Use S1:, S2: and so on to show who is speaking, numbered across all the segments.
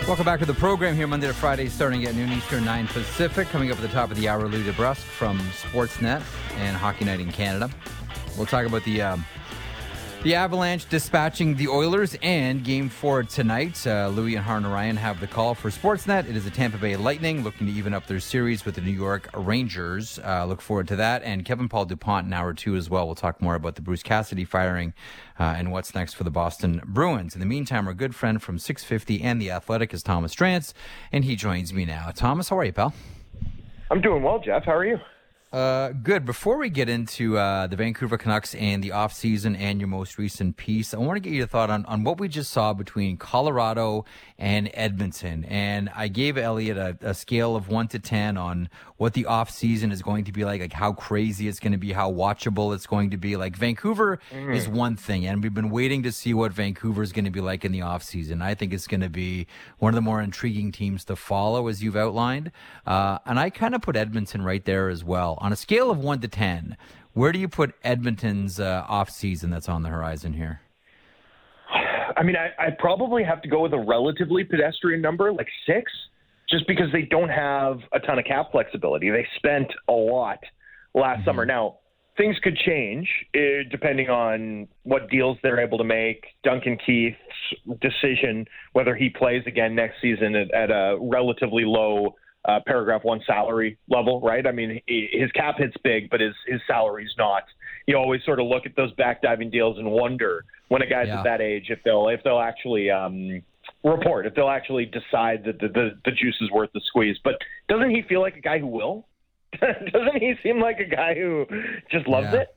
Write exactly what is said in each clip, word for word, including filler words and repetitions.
S1: Welcome back to the program here Monday to Friday, starting at noon Eastern, nine Pacific. Coming up at the top of the hour, Louis DeBrusque from Sportsnet and Hockey Night in Canada. We'll talk about the um, the Avalanche dispatching the Oilers and Game four tonight. Uh, Louis and Harn Ryan have the call for Sportsnet. It is the Tampa Bay Lightning looking to even up their series with the New York Rangers. Uh, look forward to that. And Kevin Paul DuPont in hour two as well. We'll talk more about the Bruce Cassidy firing uh, and what's next for the Boston Bruins. In the meantime, our good friend from six fifty and The Athletic is Thomas Drance, and he joins me now. Thomas, how are you, pal?
S2: I'm doing well, Jeff. How are you?
S1: Uh, good. Before we get into uh, the Vancouver Canucks and the offseason and your most recent piece, I want to get your thought on, on what we just saw between Colorado and Edmonton. And I gave Elliot a, a scale of one to ten on what the offseason is going to be like, like how crazy it's going to be, how watchable it's going to be. Like Vancouver mm. is one thing, and we've been waiting to see what Vancouver is going to be like in the offseason. I think it's going to be one of the more intriguing teams to follow, as you've outlined. Uh, and I kind of put Edmonton right there as well. On a scale of one to ten, where do you put Edmonton's uh, offseason that's on the horizon here?
S2: I mean, I, I probably have to go with a relatively pedestrian number, like six, just because they don't have a ton of cap flexibility. They spent a lot last mm-hmm. summer. Now, things could change uh, depending on what deals they're able to make. Duncan Keith's decision, whether he plays again next season at, at a relatively low Uh, paragraph one salary level, right? I mean, his cap hit's big, but his his salary's not. You always sort of look at those backdiving deals and wonder when a guy's yeah. at that age if they'll if they'll actually um, report, if they'll actually decide that the, the the juice is worth the squeeze. But doesn't he feel like a guy who will? Doesn't he seem like a guy who just loves yeah. it?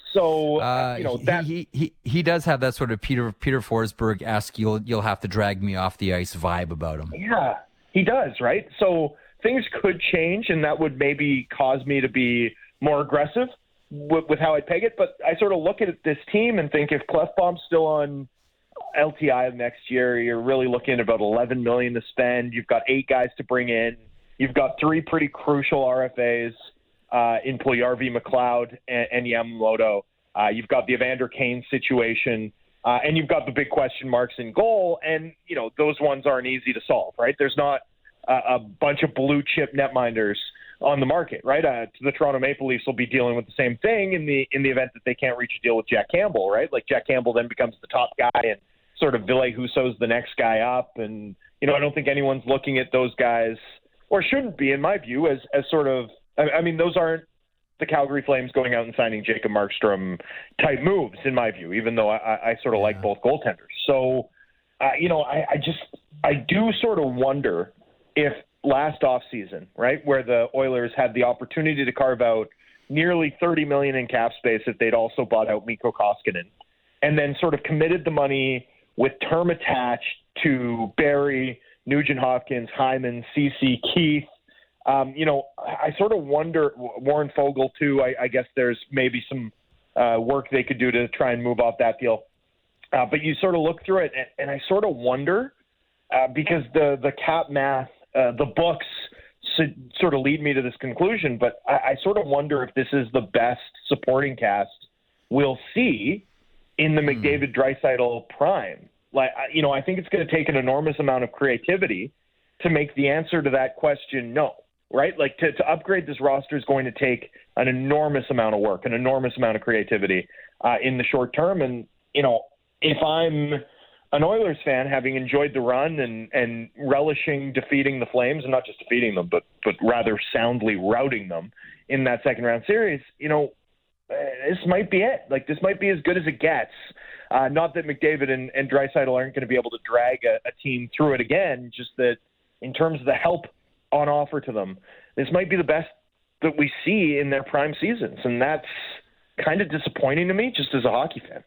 S2: So uh, you know that
S1: he, he he does have that sort of Peter Peter Forsberg-esque you'll you'll have to drag me off the ice vibe about him.
S2: Yeah, he does, right? So things could change, and that would maybe cause me to be more aggressive with, with how I peg it. But I sort of look at this team and think if Klefbom's still on L T I next year, you're really looking at about eleven million dollars to spend. You've got eight guys to bring in. You've got three pretty crucial R F As uh, in Puljujarvi, McLeod, and, and Yamamoto. Uh, you've got the Evander Kane situation, uh, and you've got the big question marks in goal. And, you know, those ones aren't easy to solve, right? There's not a bunch of blue chip netminders on the market, right? Uh, the Toronto Maple Leafs will be dealing with the same thing in the in the event that they can't reach a deal with Jack Campbell, right? Like Jack Campbell then becomes the top guy, and sort of Ville Husso's the next guy up. And you know, I don't think anyone's looking at those guys, or shouldn't be, in my view, as as sort of. I, I mean, those aren't the Calgary Flames going out and signing Jacob Markstrom type moves, in my view. Even though I, I sort of yeah. like both goaltenders, so uh, you know, I, I just I do sort of wonder if last offseason, right, where the Oilers had the opportunity to carve out nearly thirty million dollars in cap space if they'd also bought out Mikko Koskinen, and then sort of committed the money with term attached to Barrie, Nugent Hopkins, Hyman, Ceci, Keith. Um, you know, I sort of wonder, Warren Fogle too, I, I guess there's maybe some uh, work they could do to try and move off that deal. Uh, but you sort of look through it, and, and I sort of wonder, uh, because the, the cap math, Uh, the books sort of lead me to this conclusion, but I, I sort of wonder if this is the best supporting cast we'll see in the mm. McDavid Draisaitl prime. Like, you know, I think it's going to take an enormous amount of creativity to make the answer to that question no, right? Like to, to upgrade this roster is going to take an enormous amount of work, an enormous amount of creativity uh, in the short term. And, you know, if I'm an Oilers fan, having enjoyed the run and, and relishing defeating the Flames, and not just defeating them, but but rather soundly routing them in that second round series, you know, this might be it. Like, this might be as good as it gets. Uh, not that McDavid and, and Draisaitl aren't going to be able to drag a, a team through it again, just that in terms of the help on offer to them, this might be the best that we see in their prime seasons. And that's kind of disappointing to me, just as a hockey fan.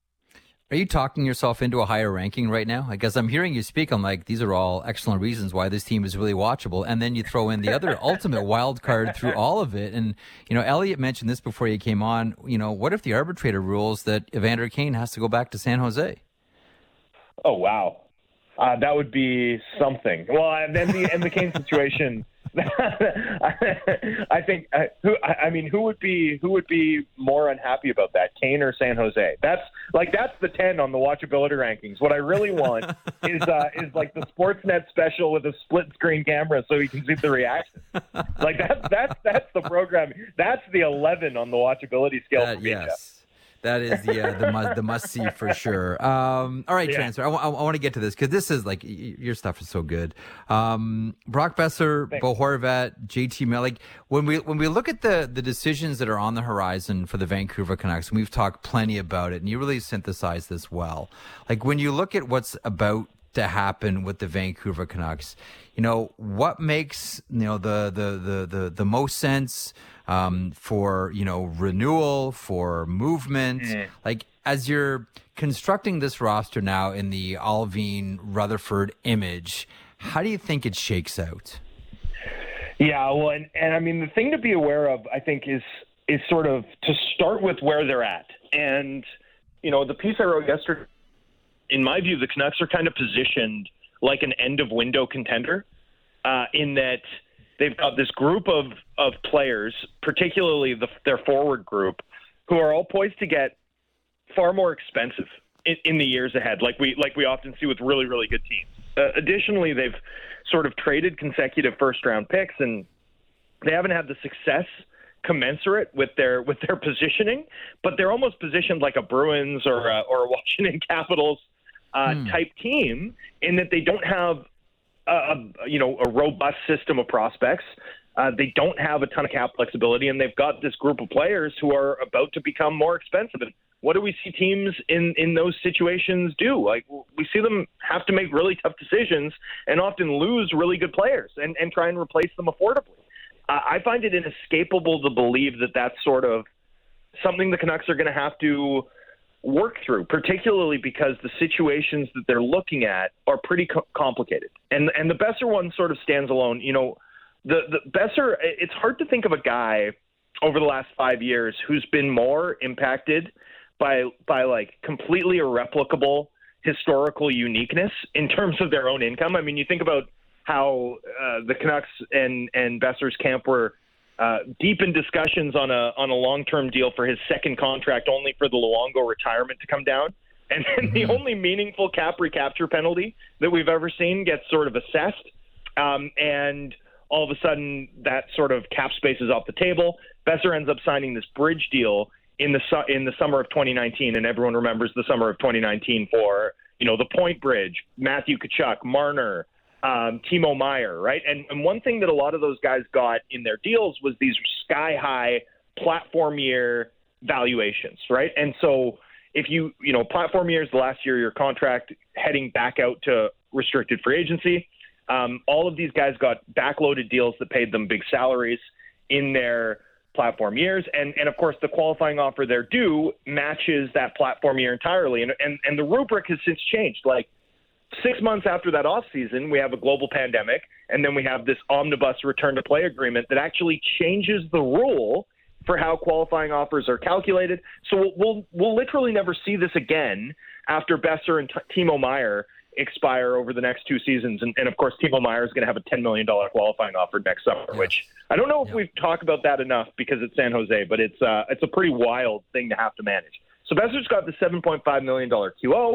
S1: Are you talking yourself into a higher ranking right now? Because I'm hearing you speak, I'm like, these are all excellent reasons why this team is really watchable. And then you throw in the other ultimate wild card through all of it. And, you know, Elliot mentioned this before you came on. You know, what if the arbitrator rules that Evander Kane has to go back to San Jose?
S2: Oh, wow. Uh, that would be something. Well, and then the, and the Kane situation, I think. Uh, who? I mean, who would be who would be more unhappy about that, Kane or San Jose? That's like that's the ten on the watchability rankings. What I really want is uh, is like the Sportsnet special with a split screen camera, so you can see the reaction. Like that's that's that's the programming. That's the eleven on the watchability scale.
S1: That,
S2: for me,
S1: yes.
S2: Jeff.
S1: That is the uh, the must the must see for sure. Um, all right, yeah. Transfer. I, w- I want to get to this because this is like y- your stuff is so good. Um, Brock Boeser, Thanks. Bo Horvat, J T Miller. When we when we look at the the decisions that are on the horizon for the Vancouver Canucks, and we've talked plenty about it, and you really synthesize this well. Like when you look at what's about to happen with the Vancouver Canucks, you know what makes you know the the the the, the most sense. Um, for, you know, renewal, for movement, mm. like as you're constructing this roster now in the Allvin Rutherford image, how do you think it shakes out?
S2: Yeah, well, and, and I mean, the thing to be aware of, I think, is is sort of to start with where they're at. And, you know, the piece I wrote yesterday, in my view, the Canucks are kind of positioned like an end of window contender uh, in that they've got this group of, of players, particularly the, their forward group, who are all poised to get far more expensive in, in the years ahead, like we like we often see with really, really good teams. Uh, additionally, they've sort of traded consecutive first-round picks, and they haven't had the success commensurate with their with their positioning, but they're almost positioned like a Bruins or a, or a Washington Capitals uh, mm. type team in that they don't have A, you know, a robust system of prospects. Uh, they don't have a ton of cap flexibility, and they've got this group of players who are about to become more expensive. And what do we see teams in, in those situations do? Like we see them have to make really tough decisions and often lose really good players and, and try and replace them affordably. Uh, I find it inescapable to believe that that's sort of something the Canucks are going to have to work through, particularly because the situations that they're looking at are pretty co- complicated. And and the Boeser one sort of stands alone. You know, the, the Boeser, it's hard to think of a guy over the last five years who's been more impacted by by like completely irreplicable historical uniqueness in terms of their own income. I mean, you think about how uh, the Canucks and, and Boeser's camp were Uh, deep in discussions on a on a long-term deal for his second contract, only for the Luongo retirement to come down. And then mm-hmm. the only meaningful cap recapture penalty that we've ever seen gets sort of assessed. Um, and all of a sudden, that sort of cap space is off the table. Boeser ends up signing this bridge deal in the su- in the summer of twenty nineteen, and everyone remembers the summer of twenty nineteen for, you know, the Point Bridge, Matthew Tkachuk, Marner, Um, Timo Meier, right? And, and one thing that a lot of those guys got in their deals was these sky-high platform year valuations, right? And so if you, you know, platform year is the last year of your contract heading back out to restricted free agency. Um, all of these guys got backloaded deals that paid them big salaries in their platform years. And, and of course, the qualifying offer they're due matches that platform year entirely. And, and, and the rubric has since changed. Like, Six months after that offseason, we have a global pandemic, and then we have this omnibus return-to-play agreement that actually changes the rule for how qualifying offers are calculated. So we'll we'll, we'll literally never see this again after Boeser and T- Timo Meier expire over the next two seasons. And, and of course, Timo Meier is going to have a ten million dollars qualifying offer next summer, yes. which I don't know if yep. we've talked about that enough because it's San Jose, but it's uh, it's a pretty wild thing to have to manage. So Boeser's got the seven point five million dollars Q O,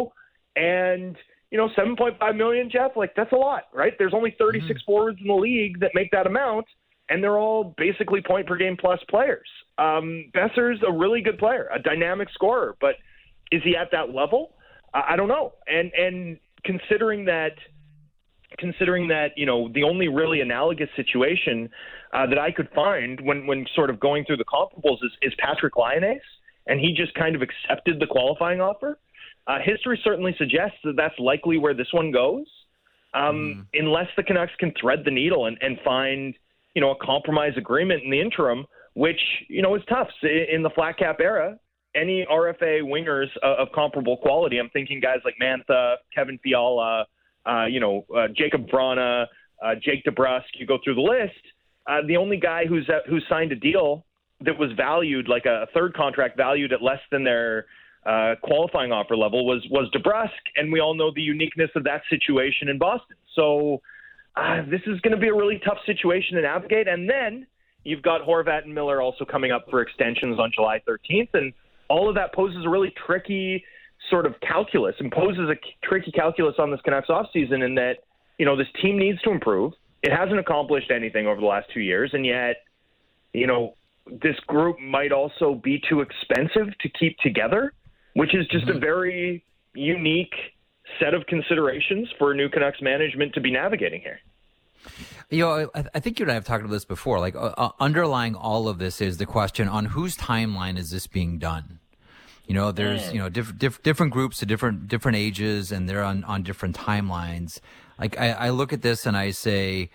S2: and you know, seven point five million dollars, Jeff, like that's a lot, right? There's only thirty-six mm-hmm. forwards in the league that make that amount, and they're all basically point per game plus players. Um, Boeser's a really good player, a dynamic scorer, but is he at that level? Uh, I don't know. And and considering that, considering that, you know, the only really analogous situation uh, that I could find when when sort of going through the comparables is, is Patrick Lyonnais, and he just kind of accepted the qualifying offer. Uh, history certainly suggests that that's likely where this one goes, um, mm. unless the Canucks can thread the needle and, and find, you know, a compromise agreement in the interim, which, you know, is tough. In the flat cap era, any R F A wingers of, of comparable quality, I'm thinking guys like Mantha, Kevin Fiala, uh, you know, uh, Jacob Vrana, uh, Jake DeBrusk, you go through the list, uh, the only guy who's uh, who signed a deal that was valued, like a third contract valued at less than their Uh, qualifying offer level was was DeBrusk, and we all know the uniqueness of that situation in Boston. So uh, this is going to be a really tough situation to navigate. And then you've got Horvat and Miller also coming up for extensions on July thirteenth, and all of that poses a really tricky sort of calculus, and poses a tricky calculus on this Canucks offseason in that, you know, this team needs to improve. It hasn't accomplished anything over the last two years, and yet, you know, this group might also be too expensive to keep together, which is just mm-hmm. a very unique set of considerations for new Canucks management to be navigating here.
S1: You know, I, I think you and I have talked about this before. Like, uh, underlying all of this is the question on whose timeline is this being done? You know, there's, you know, diff, diff, different groups at different different ages, and they're on, on different timelines. Like, I, I look at this and I say,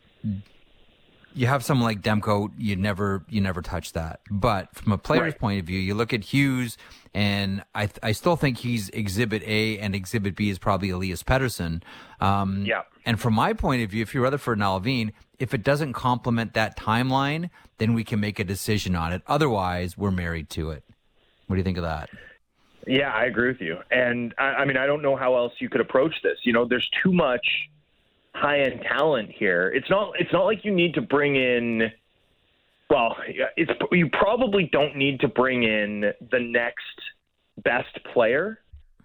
S1: you have someone like Demko, you never you never touch that. But from a player's right. point of view, you look at Hughes, and I I still think he's Exhibit A, and Exhibit B is probably Elias Pettersson. Um,
S2: yeah.
S1: And from my point of view, if you're Rutherford and Alvin, if it doesn't complement that timeline, then we can make a decision on it. Otherwise, we're married to it. What do you think of that?
S2: Yeah, I agree with you. And I, I mean, I don't know how else you could approach this. You know, there's too much high-end talent here. It's not. It's not like you need to bring in. Well, it's you probably don't need to bring in the next best player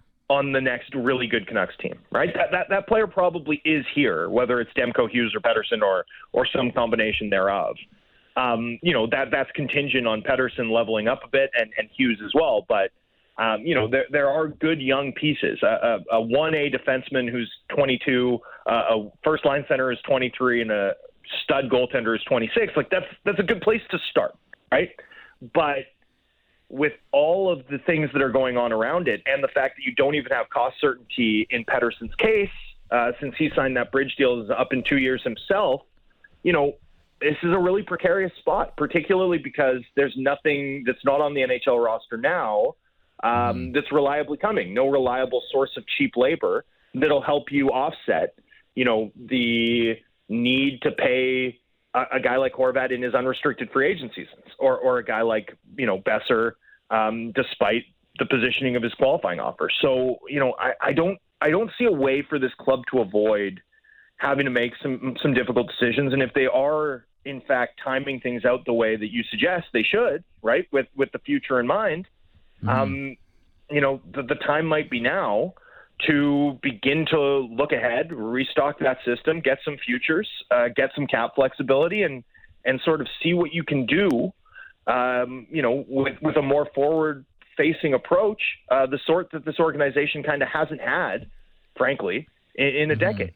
S2: on the next really good Canucks team, right? That that that player probably is here, whether it's Demko, Hughes, or Pettersson, or or some combination thereof. Um, you know, that that's contingent on Pettersson leveling up a bit, and, and Hughes as well. But um, you know, there there are good young pieces. A, a, a one A defenseman who's twenty-two, uh, a first line center is twenty-three, and a stud goaltender is twenty-six. Like that's that's a good place to start, right? But with all of the things that are going on around it, and the fact that you don't even have cost certainty in Pettersson's case, uh, since he signed that bridge deal is up in two years himself, you know, this is a really precarious spot, particularly because there's nothing that's not on the N H L roster now um, mm. that's reliably coming. No reliable source of cheap labor that'll help you offset, you know, the need to pay a, a guy like Horvat in his unrestricted free agent seasons, or or a guy like, you know, Besser, um, despite the positioning of his qualifying offer. So, you know, I, I don't I don't see a way for this club to avoid having to make some some difficult decisions. And if they are, in fact, timing things out the way that you suggest they should, right, with with the future in mind, mm-hmm. um, you know, the, the time might be now to begin to look ahead, restock that system, get some futures, uh, get some cap flexibility, and and sort of see what you can do, um, you know, with, with a more forward-facing approach, uh, the sort that this organization kind of hasn't had, frankly, in, in a mm-hmm. decade.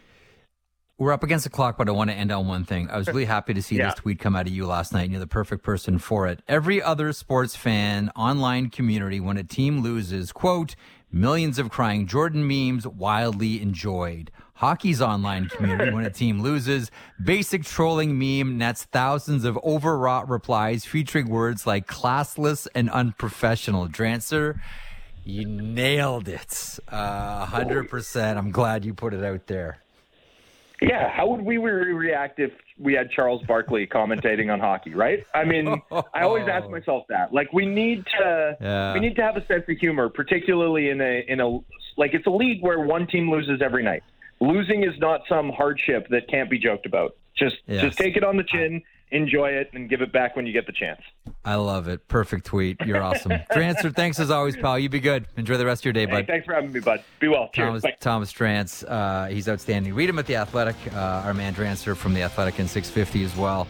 S1: We're up against the clock, but I want to end on one thing. I was really happy to see yeah. this tweet come out of you last night, and you're the perfect person for it. Every other sports fan online community, when a team loses, quote, millions of crying Jordan memes wildly enjoyed. Hockey's online community, when a team loses, basic trolling meme nets thousands of overwrought replies featuring words like classless and unprofessional. Drancer, you nailed it. Uh, one hundred percent. I'm glad you put it out there.
S2: Yeah, how would we re- react if we had Charles Barkley commentating on hockey, right? I mean, I always ask myself that. Like, we need to yeah. we need to have a sense of humor, particularly in a in a like it's a league where one team loses every night. Losing is not some hardship that can't be joked about. Just yes. just take it on the chin, enjoy it, and give it back when you get the chance.
S1: I love it. Perfect tweet. You're awesome. Drancer, thanks as always, pal. You be good. Enjoy the rest of your day, bud.
S2: Hey, thanks for having me, bud. Be well. Cheers.
S1: Thomas, Thomas Drance, uh, he's outstanding. Read him at The Athletic. Uh, our man Drancer from The Athletic and six fifty as well.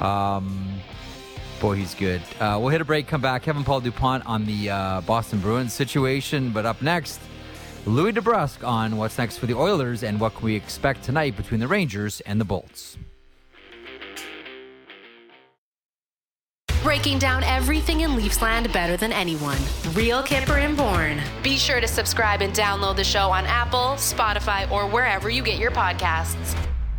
S1: Um, boy, he's good. Uh, we'll hit a break, come back. Kevin Paul DuPont on the uh, Boston Bruins situation. But up next, Louis DeBrusk on what's next for the Oilers and what can we expect tonight between the Rangers and the Bolts.
S3: Breaking down everything in Leafsland better than anyone. Real Kipper and Bourne. Be sure to subscribe and download the show on Apple, Spotify, or wherever you get your podcasts.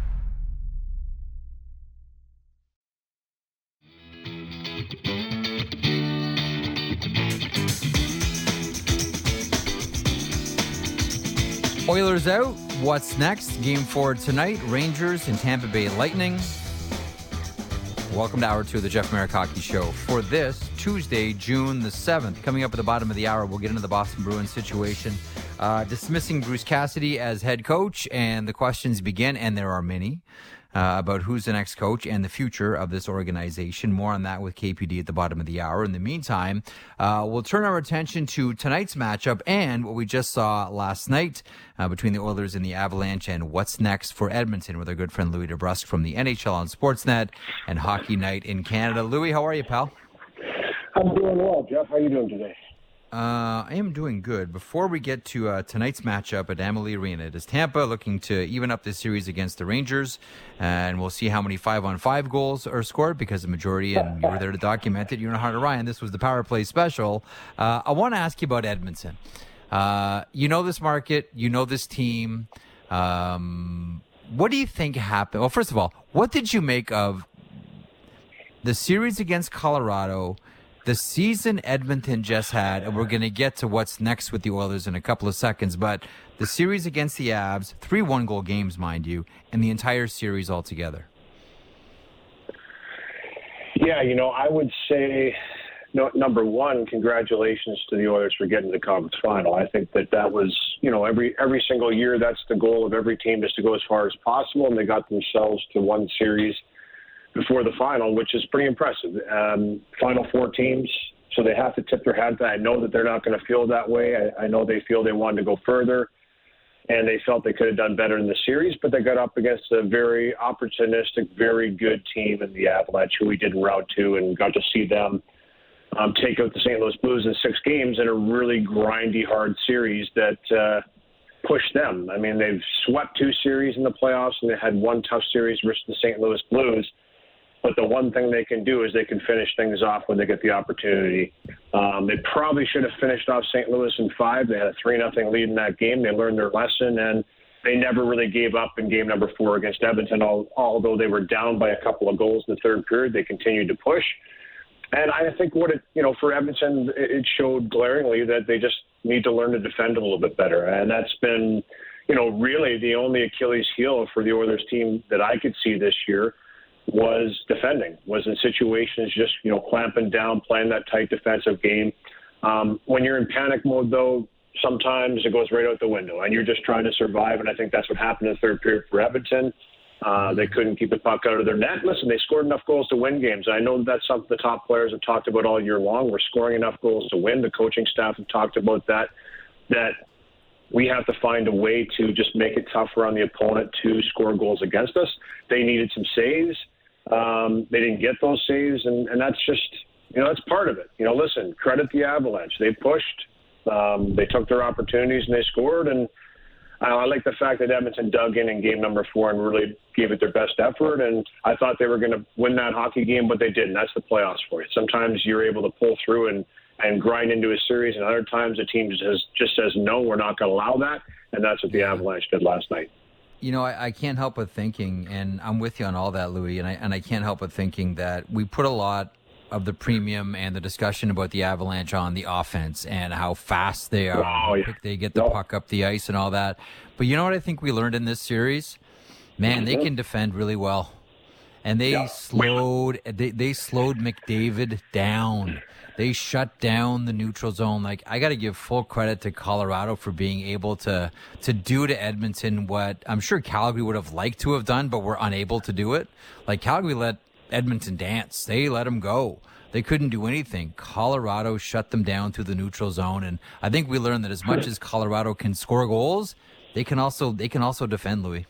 S1: Oilers out. What's next? Game four tonight. Rangers and Tampa Bay Lightning. Welcome to Hour two of the Jeff Merrick Hockey Show for this Tuesday, June the seventh. Coming up at the bottom of the hour, we'll get into the Boston Bruins situation. uh, dismissing Bruce Cassidy as head coach, and the questions begin, and there are many, uh, about who's the next coach and the future of this organization. More on that with K P D at the bottom of the hour. In the meantime, uh, we'll turn our attention to tonight's matchup and what we just saw last night uh, between the Oilers and the Avalanche, and what's next for Edmonton with our good friend Louis DeBrusk from the N H L on Sportsnet and Hockey Night in Canada. Louis, how are you, pal?
S4: I'm doing well, Jeff. How are you doing today?
S1: Uh, I am doing good. Before we get to uh, tonight's matchup at Amalie Arena, it is Tampa looking to even up this series against the Rangers, and we'll see how many five-on-five goals are scored, because the majority, and you were there to document it, you and Hunter Ryan, this was the power play special. Uh, I want to ask you about Edmonton. Uh, you know this market, you know this team. Um, what do you think happened? Well, first of all, what did you make of the series against Colorado, the season Edmonton just had, and we're going to get to what's next with the Oilers in a couple of seconds, but the series against the Avs, three one-goal games, mind you, and the entire series altogether?
S4: Yeah, you know, I would say, no, number one, congratulations to the Oilers for getting to the conference final. I think that that was, you know, every every single year, that's the goal of every team, is to go as far as possible, and they got themselves to one series before the final, which is pretty impressive. Um, final four teams, so they have to tip their hat. I know that they're not going to feel that way. I, I know they feel they wanted to go further, and they felt they could have done better in the series, but they got up against a very opportunistic, very good team in the Avalanche, who we did in round two, and got to see them um, take out the Saint Louis Blues in six games in a really grindy, hard series that uh, pushed them. I mean, they've swept two series in the playoffs, and they had one tough series versus the Saint Louis Blues. But the one thing they can do is they can finish things off when they get the opportunity. Um, they probably should have finished off Saint Louis in five. They had a three nothing lead in that game. They learned their lesson, and they never really gave up in game number four against Edmonton. Although they were down by a couple of goals in the third period, they continued to push. And I think what it, you know, for Edmonton, it showed glaringly that they just need to learn to defend a little bit better. And that's been, you know, really the only Achilles heel for the Oilers team that I could see this year was defending, was in situations just, you know, clamping down, playing that tight defensive game. Um, when you're in panic mode, though, sometimes it goes right out the window, and you're just trying to survive, and I think that's what happened in the third period for Edmonton. Uh, they couldn't keep the puck out of their net. Listen, they scored enough goals to win games. I know that's something the top players have talked about all year long. We're scoring enough goals to win. The coaching staff have talked about that, that we have to find a way to just make it tougher on the opponent to score goals against us. They needed some saves. Um, they didn't get those saves, and, and that's just, you know, that's part of it. You know, listen, credit the Avalanche. They pushed. Um, they took their opportunities, and they scored. And I, I like the fact that Edmonton dug in in game number four and really gave it their best effort. And I thought they were going to win that hockey game, but they didn't. That's the playoffs for you. Sometimes you're able to pull through and, and grind into a series, and other times the team just, has, just says, no, we're not going to allow that. And that's what the Avalanche did last night.
S1: You know, I, I can't help but thinking, and I'm with you on all that, Louis, and I and I can't help but thinking that we put a lot of the premium and the discussion about the Avalanche on the offense and how fast they are,
S4: oh, yeah.
S1: how quick they get the
S4: no.
S1: puck up the ice and all that. But you know what I think we learned in this series? Man, mm-hmm. they can defend really well. And they yeah. slowed they, they slowed McDavid down. They shut down the neutral zone. Like, I got to give full credit to Colorado for being able to to do to Edmonton what I'm sure Calgary would have liked to have done, but were unable to do it. Like, Calgary let Edmonton dance. They let them go. They couldn't do anything. Colorado shut them down through the neutral zone, and I think we learned that as much as Colorado can score goals, they can also they can also defend, Louis.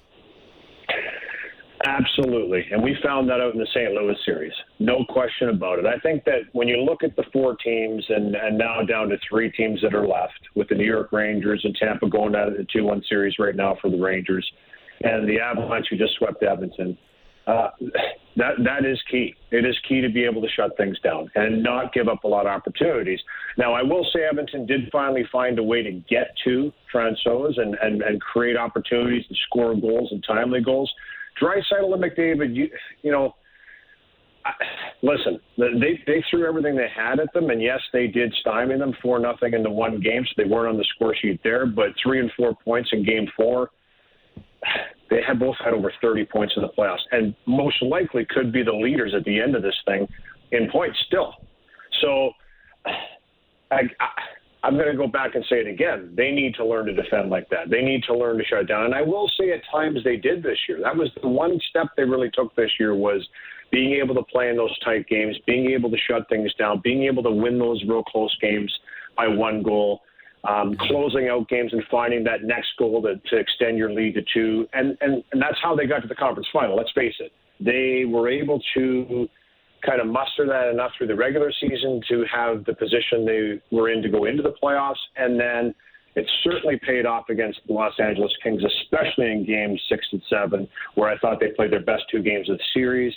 S4: Absolutely. And we found that out in the Saint Louis series. No question about it. I think that when you look at the four teams and, and now down to three teams that are left, with the New York Rangers and Tampa going out of the two one series right now for the Rangers, and the Avalanche who just swept Edmonton, uh, that that is key. It is key to be able to shut things down and not give up a lot of opportunities. Now, I will say Edmonton did finally find a way to get to Francouz and, and, and create opportunities to score goals and timely goals. Draisaitl and McDavid, you, you know, I, listen, they they threw everything they had at them, and yes, they did stymie them four nothing in the one game, so they weren't on the score sheet there. But three and four points in game four, they had both had over thirty points in the playoffs, and most likely could be the leaders at the end of this thing in points still. So, I, I I'm going to go back and say it again. They need to learn to defend like that. They need to learn to shut down. And I will say at times they did this year. That was the one step they really took this year, was being able to play in those tight games, being able to shut things down, being able to win those real close games by one goal, um, closing out games and finding that next goal to, to extend your lead to two. And, and, and that's how they got to the conference final. Let's face it. They were able to kind of muster that enough through the regular season to have the position they were in to go into the playoffs. And then it certainly paid off against the Los Angeles Kings, especially in games six and seven, where I thought they played their best two games of the series.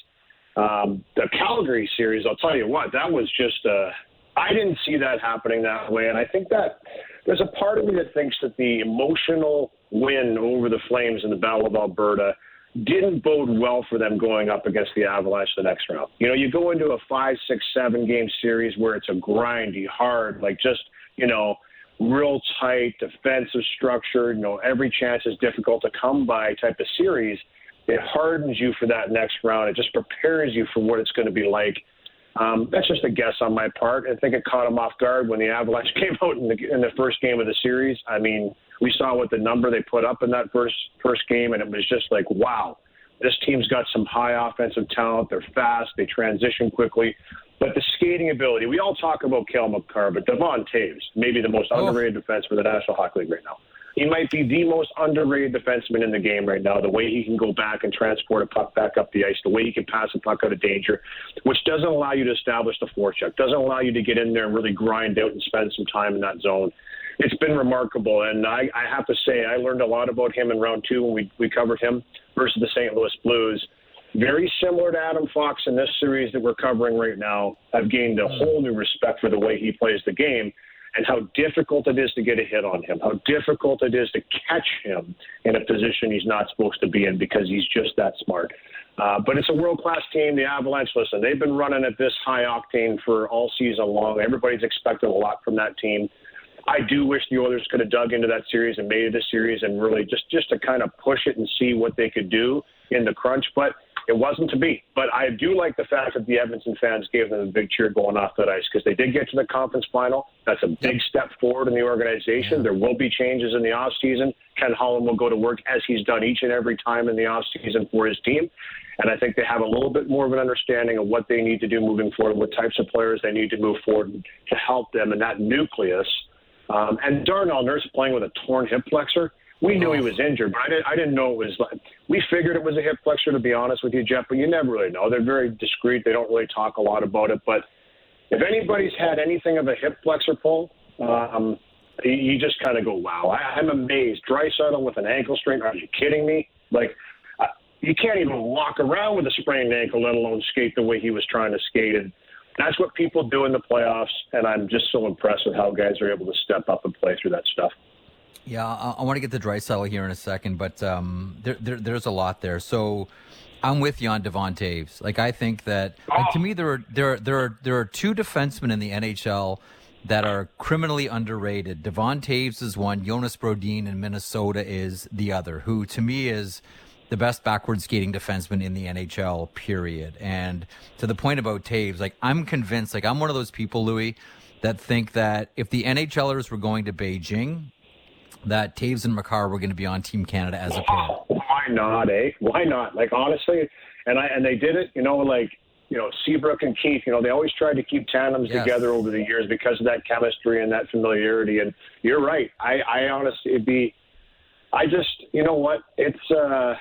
S4: Um, the Calgary series, I'll tell you what, that was just uh, I didn't see that happening that way. And I think that there's a part of me that thinks that the emotional win over the Flames in the Battle of Alberta didn't bode well for them going up against the Avalanche the next round. You know, you go into a five, six, seven game series where it's a grindy, hard, like just, you know, real tight defensive structure, you know, every chance is difficult to come by type of series. It hardens you for that next round. It just prepares you for what it's going to be like. Um, that's just a guess on my part. I think it caught them off guard when the Avalanche came out in the, in the first game of the series. I mean, we saw what the number they put up in that first first game, and it was just like, wow, this team's got some high offensive talent. They're fast. They transition quickly. But the skating ability, we all talk about Cale Makar, but Devon Toews, maybe the most oh. underrated defenseman in the National Hockey League right now. He might be the most underrated defenseman in the game right now, the way he can go back and transport a puck back up the ice, the way he can pass a puck out of danger, which doesn't allow you to establish the forecheck, doesn't allow you to get in there and really grind out and spend some time in that zone. It's been remarkable, and I, I have to say I learned a lot about him in round two when we, we covered him versus the Saint Louis Blues. Very similar to Adam Fox in this series that we're covering right now. I've gained a whole new respect for the way he plays the game, and how difficult it is to get a hit on him, how difficult it is to catch him in a position he's not supposed to be in because he's just that smart. Uh, but it's a world-class team. The Avalanche, listen, they've been running at this high octane for all season long. Everybody's expected a lot from that team. I do wish the Oilers could have dug into that series and made it a series and really just, just to kind of push it and see what they could do in the crunch. But it wasn't to be. But I do like the fact that the Edmonton fans gave them a big cheer going off that ice because they did get to the conference final. That's a big step forward in the organization. Yeah. There will be changes in the offseason. Ken Holland will go to work as he's done each and every time in the offseason for his team. And I think they have a little bit more of an understanding of what they need to do moving forward, what types of players they need to move forward to help them in that nucleus. Um, and Darnell Nurse playing with a torn hip flexor. We knew he was injured, but I didn't, I didn't know it was like – we figured it was a hip flexor, to be honest with you, Jeff, but you never really know. They're very discreet. They don't really talk a lot about it. But if anybody's had anything of a hip flexor pull, um, you, you just kind of go, wow. I, I'm amazed. Draisaitl with an ankle strain. Are you kidding me? Like, uh, you can't even walk around with a sprained ankle, let alone skate the way he was trying to skate. And that's what people do in the playoffs, and I'm just so impressed with how guys are able to step up and play through that stuff.
S1: Yeah, I, I want to get to Draisaitl here in a second, but um, there, there, there's a lot there. So I'm with you on Devon Toews. Like, I think that oh. like, to me there are there are, there are there are two defensemen in the N H L that are criminally underrated. Devon Toews is one. Jonas Brodin in Minnesota is the other. Who to me is the best backward skating defenseman in the N H L. Period. And to the point about Toews, like I'm convinced. Like I'm one of those people, Louis, that think that if the NHLers were going to Beijing, that Toews and Makar were going to be on Team Canada as a pair.
S4: Why not, eh? Why not? Like, honestly, and I and they did it, you know, like, you know, Seabrook and Keith, you know, they always tried to keep tandems yes. together over the years because of that chemistry and that familiarity. And you're right. I, I honestly, it'd be, I just, you know what? It's, uh,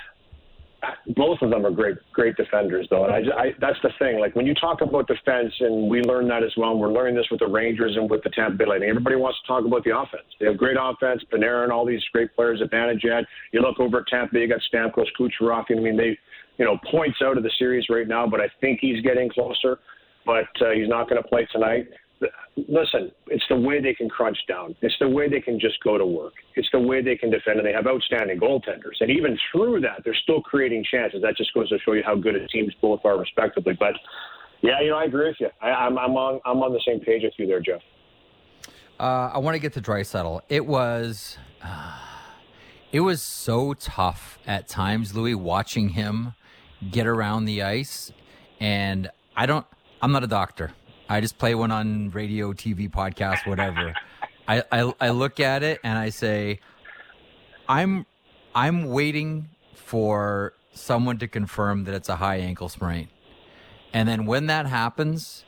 S4: both of them are great, great defenders, though. And I, I, that's the thing. Like, when you talk about defense, and we learn that as well, and we're learning this with the Rangers and with the Tampa Bay Lightning, everybody wants to talk about the offense. They have great offense, Panarin, all these great players, Zibanejad. You look over at Tampa Bay, you got Stamkos, Kucherov. I mean, they, you know, points out of the series right now, but I think he's getting closer. But uh, he's not going to play tonight. Listen, it's the way they can crunch down. It's the way they can just go to work. It's the way they can defend, and they have outstanding goaltenders. And even through that, they're still creating chances. That just goes to show you how good a teams both are, respectively. But yeah, you know, I agree with you. I, I'm, I'm on, I'm on the same page with you there, Jeff.
S1: Uh, I want to get to Draisaitl. It was, uh, it was so tough at times, Louis, watching him get around the ice. And I don't. I'm not a doctor. I just play one on radio, T V, podcast, whatever. I, I, I look at it and I say, I'm I'm waiting for someone to confirm that it's a high ankle sprain. And then when that happens,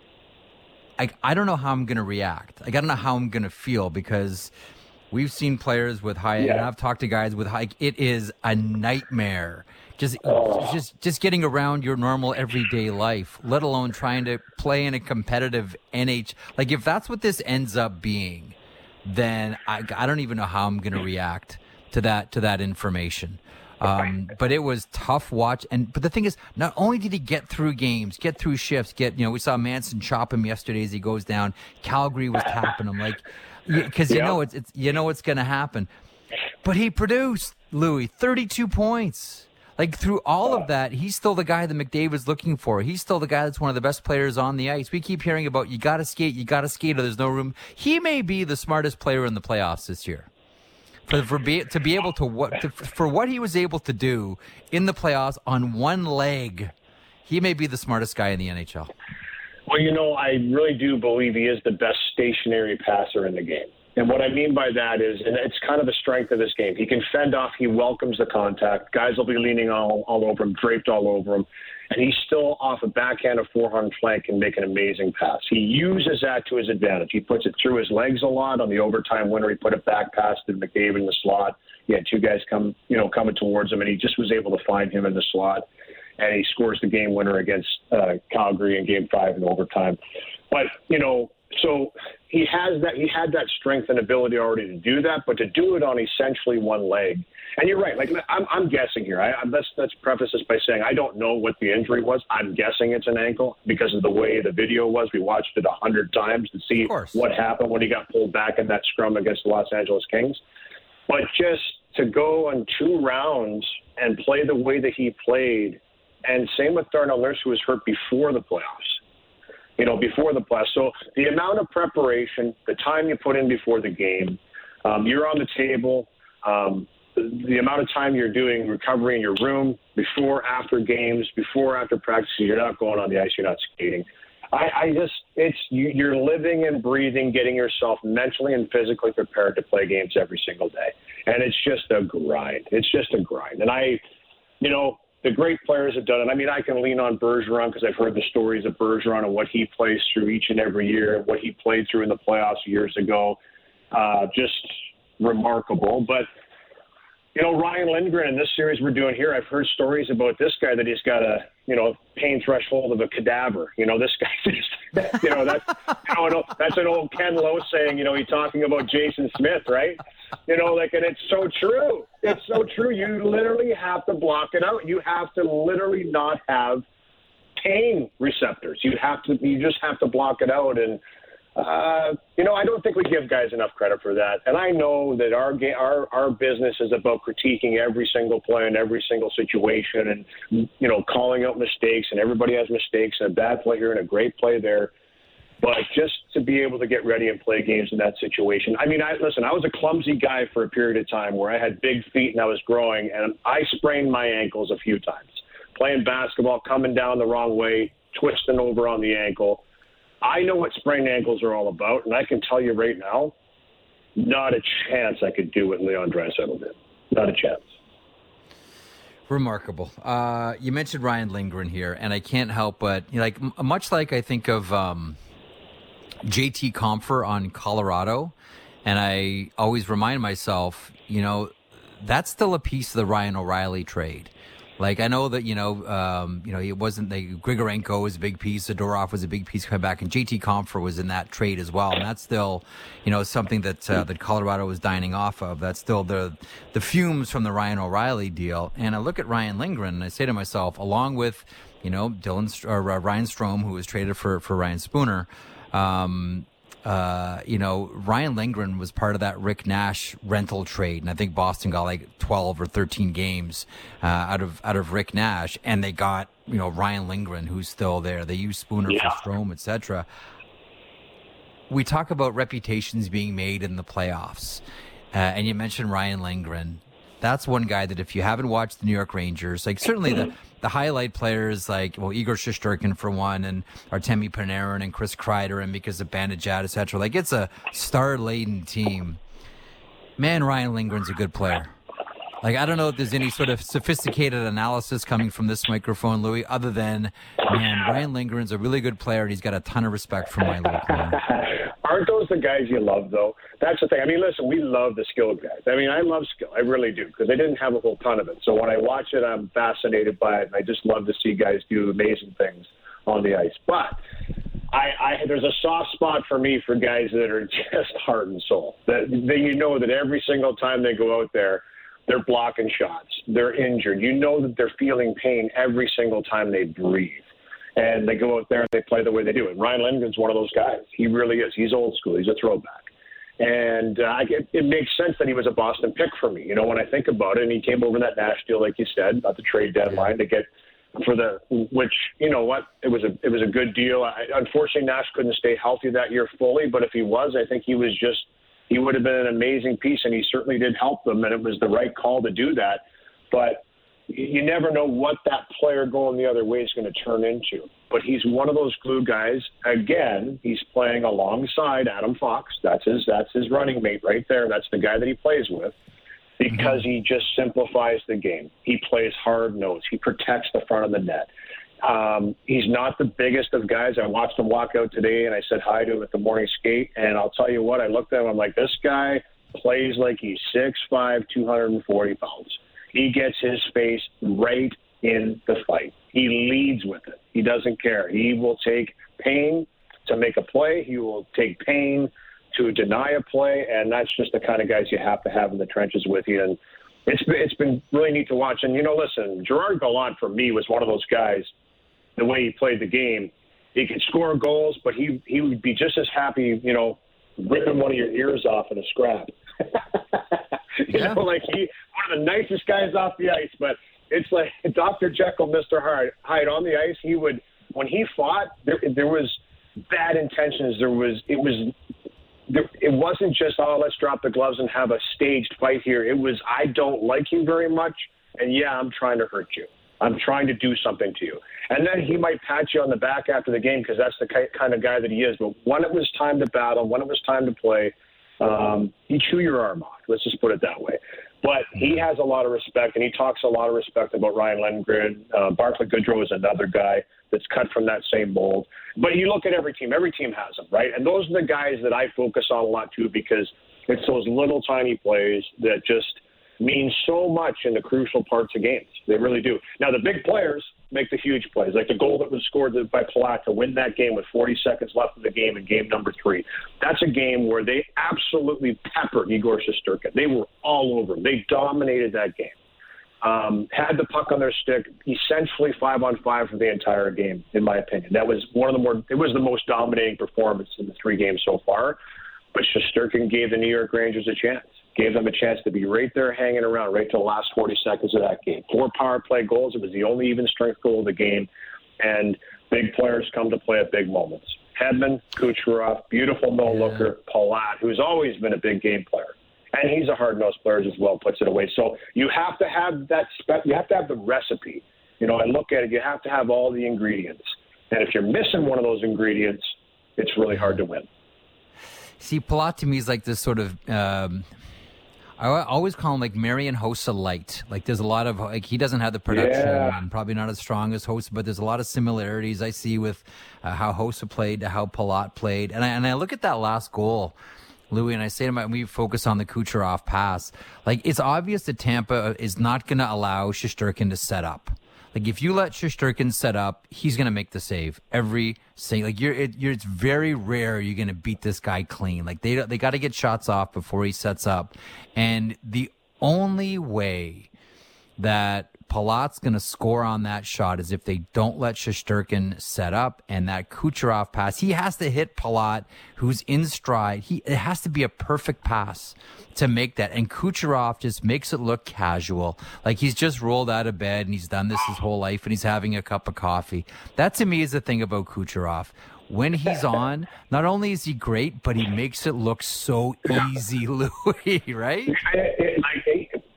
S1: I I don't know how I'm going to react. Like, I don't know how I'm going to feel, because we've seen players with high, yeah. and I've talked to guys with high, it is a nightmare. Just, oh. just, just getting around your normal everyday life, let alone trying to play in a competitive N H. Like, if that's what this ends up being, then I, I don't even know how I'm going to react to that, to that information. Um, but it was tough watch. And, but the thing is, not only did he get through games, get through shifts, get, you know, we saw Manson chop him yesterday as he goes down. Calgary was tapping him, like, because you, you know, it's, it's, you know, what's going to happen, but he produced, Louis, thirty-two points. Like, through all of that, he's still the guy that McDavid's looking for. He's still the guy that's one of the best players on the ice. We keep hearing about, you got to skate, you got to skate, or there's no room. He may be the smartest player in the playoffs this year. For, for be, to be able to what to, for what he was able to do in the playoffs on one leg, he may be the smartest guy in the N H L.
S4: Well, you know, I really do believe he is the best stationary passer in the game. And what I mean by that is, and it's kind of the strength of this game, he can fend off, he welcomes the contact. Guys will be leaning all, all over him, draped all over him. And he's still off a backhand or forehand flank and make an amazing pass. He uses that to his advantage. He puts it through his legs a lot. On the overtime winner, he put it back past to McDavid in the slot. He had two guys come, you know, coming towards him, and he just was able to find him in the slot. And he scores the game winner against uh, Calgary in Game Five in overtime. But you know, so he has that. He had that strength and ability already to do that, but to do it on essentially one leg. And you're right. Like, I'm, I'm guessing here. I, let's let's preface this by saying I don't know what the injury was. I'm guessing it's an ankle because of the way the video was. We watched it a hundred times to see what happened when he got pulled back in that scrum against the Los Angeles Kings. But just to go on two rounds and play the way that he played, and same with Darnell Nurse, who was hurt before the playoffs. You know, before the playoffs. So the amount of preparation, the time you put in before the game, um, you're on the table. Um, the amount of time you're doing recovery in your room, before, after games, before, after practice, you're not going on the ice, you're not skating. I, I just, it's, you, you're living and breathing, getting yourself mentally and physically prepared to play games every single day. And it's just a grind. It's just a grind. And I, you know, the great players have done it. I mean, I can lean on Bergeron because I've heard the stories of Bergeron and what he plays through each and every year, what he played through in the playoffs years ago. Uh, just remarkable. But, you know, Ryan Lindgren in this series we're doing here, I've heard stories about this guy that he's got a, you know, pain threshold of a cadaver. You know, this guy just, you know, that's, you know, that's an old Ken Lowe saying, you know, he's talking about Jason Smith, right? You know, like, and it's so true. It's so true. You literally have to block it out. You have to literally not have pain receptors. You have to, you just have to block it out. And, Uh, you know, I don't think we give guys enough credit for that. And I know that our ga- our our business is about critiquing every single play and every single situation and, you know, calling out mistakes. And everybody has mistakes, and a bad play here and a great play there. But just to be able to get ready and play games in that situation. I mean, I listen, I was a clumsy guy for a period of time where I had big feet and I was growing, and I sprained my ankles a few times. Playing basketball, coming down the wrong way, twisting over on the ankle. I know what sprained ankles are all about, and I can tell you right now, not a chance I could do what Leon Draisaitl did. Not a chance.
S1: Remarkable. Uh, you mentioned Ryan Lindgren here, and I can't help but, you know, like, m- much like I think of um, J T Compher on Colorado, and I always remind myself, you know, that's still a piece of the Ryan O'Reilly trade. Like, I know that, you know, um, you know, it wasn't the Grigorenko was a big piece, Zadorov was a big piece coming back, and J T Compher was in that trade as well. And that's still, you know, something that uh, that Colorado was dining off of. That's still the the fumes from the Ryan O'Reilly deal. And I look at Ryan Lindgren and I say to myself, along with, you know, Dylan or uh, Ryan Strome, who was traded for for Ryan Spooner. Um, Uh, you know, Ryan Lindgren was part of that Rick Nash rental trade, and I think Boston got like twelve or thirteen games uh, out of out of Rick Nash, and they got, you know, Ryan Lindgren, who's still there. They used Spooner yeah. for Strome, et cetera. We talk about reputations being made in the playoffs, uh, and you mentioned Ryan Lindgren. That's one guy that if you haven't watched the New York Rangers, like certainly the the highlight players like, well, Igor Shesterkin for one, and Artemi Panarin and Chris Kreider, and because of Bandejad, et cetera. Like, it's a star-laden team. Man, Ryan Lindgren's a good player. Like, I don't know if there's any sort of sophisticated analysis coming from this microphone, Louis, other than, man, Ryan Lindgren's a really good player, and he's got a ton of respect for my local man.
S4: Aren't those the guys you love, though? That's the thing. I mean, listen, we love the skilled guys. I mean, I love skill. I really do, because they didn't have a whole ton of it. So when I watch it, I'm fascinated by it, and I just love to see guys do amazing things on the ice. But I, I there's a soft spot for me for guys that are just heart and soul. That, that you know that every single time they go out there, they're blocking shots. They're injured. You know that they're feeling pain every single time they breathe. And they go out there and they play the way they do. And Ryan Lindgren's one of those guys. He really is. He's old school. He's a throwback. And uh, it, it makes sense that he was a Boston pick for me. You know, when I think about it, and he came over that Nash deal, like you said, about the trade deadline to get for the, which, you know what, it was a it was a good deal. I, unfortunately, Nash couldn't stay healthy that year fully, but if he was, I think he was just, he would have been an amazing piece, and he certainly did help them, and it was the right call to do that. But you never know what that player going the other way is going to turn into. But he's one of those glue guys. Again, he's playing alongside Adam Fox. That's his that's his running mate right there. That's the guy that he plays with, because he just simplifies the game. He plays hard-nosed. He protects the front of the net. Um, he's not the biggest of guys. I watched him walk out today, and I said hi to him at the morning skate. And I'll tell you what, I looked at him, I'm like, this guy plays like he's six five, two hundred forty pounds. He gets his face right in the fight. He leads with it. He doesn't care. He will take pain to make a play. He will take pain to deny a play, and that's just the kind of guys you have to have in the trenches with you. And it's been, it's been really neat to watch. And, you know, listen, Gerard Gallant for me was one of those guys, the way he played the game. He could score goals, but he, he would be just as happy, you know, ripping one of your ears off in a scrap. you
S1: Yeah.
S4: know, like he, one of the nicest guys off the ice, but it's like Doctor Jekyll, Mister Hyde. Hyde on the ice, he would, when he fought, there, there was bad intentions. There was, it was, there, it wasn't just, oh, let's drop the gloves and have a staged fight here. It was, I don't like you very much, and yeah, I'm trying to hurt you. I'm trying to do something to you. And then he might pat you on the back after the game, because that's the kind of guy that he is. But when it was time to battle, when it was time to play, um, he'd chew your arm off. Let's just put it that way. But he has a lot of respect, and he talks a lot of respect about Ryan Lindgren. Uh, Barclay Goodrow is another guy that's cut from that same mold. But you look at every team. Every team has them, right? And those are the guys that I focus on a lot, too, because it's those little tiny plays that just mean so much in the crucial parts of games. They really do. Now, the big players make the huge plays, like the goal that was scored by Palat to win that game with forty seconds left in the game in game number three. That's a game where they absolutely peppered Igor Shesterkin. They were all over him. They dominated that game. Um, had the puck on their stick, essentially five on five for the entire game, in my opinion. That was one of the more, it was the most dominating performance in the three games so far. But Shesterkin gave the New York Rangers a chance. Gave them a chance to be right there hanging around right till the last forty seconds of that game. Four power play goals. It was the only even strength goal of the game. And big players come to play at big moments. Hedman, Kucherov, beautiful no-looker, yeah. Palat, who's always been a big game player. And he's a hard-nosed player as well, puts it away. So you have to have that, spe- you have to have the recipe. You know, I look at it, you have to have all the ingredients. And if you're missing one of those ingredients, it's really hard to win.
S1: See, Palat to me is like this sort of, um, I always call him like Marian Hossa light. Like there's a lot of, like he doesn't have the production
S4: yeah.
S1: and probably not as strong as Hossa, but there's a lot of similarities I see with uh, how Hossa played to how Palat played. And I, and I look at that last goal, Louis, and I say to my, we focus on the Kucherov pass. Like it's obvious that Tampa is not going to allow Shesterkin to set up. Like if you let Shesterkin set up, he's going to make the save every single. Like you're, it, you're, it's very rare you're going to beat this guy clean. Like they they got to get shots off before he sets up, and the only way that Palat's going to score on that shot is if they don't let Shesterkin set up, and that Kucherov pass, he has to hit Palat, who's in stride. He it has to be a perfect pass to make that, and Kucherov just makes it look casual, like he's just rolled out of bed and he's done this his whole life and he's having a cup of coffee. That to me is the thing about Kucherov. When he's on, not only is he great, but he makes it look so easy, Louis, right?
S4: I, I,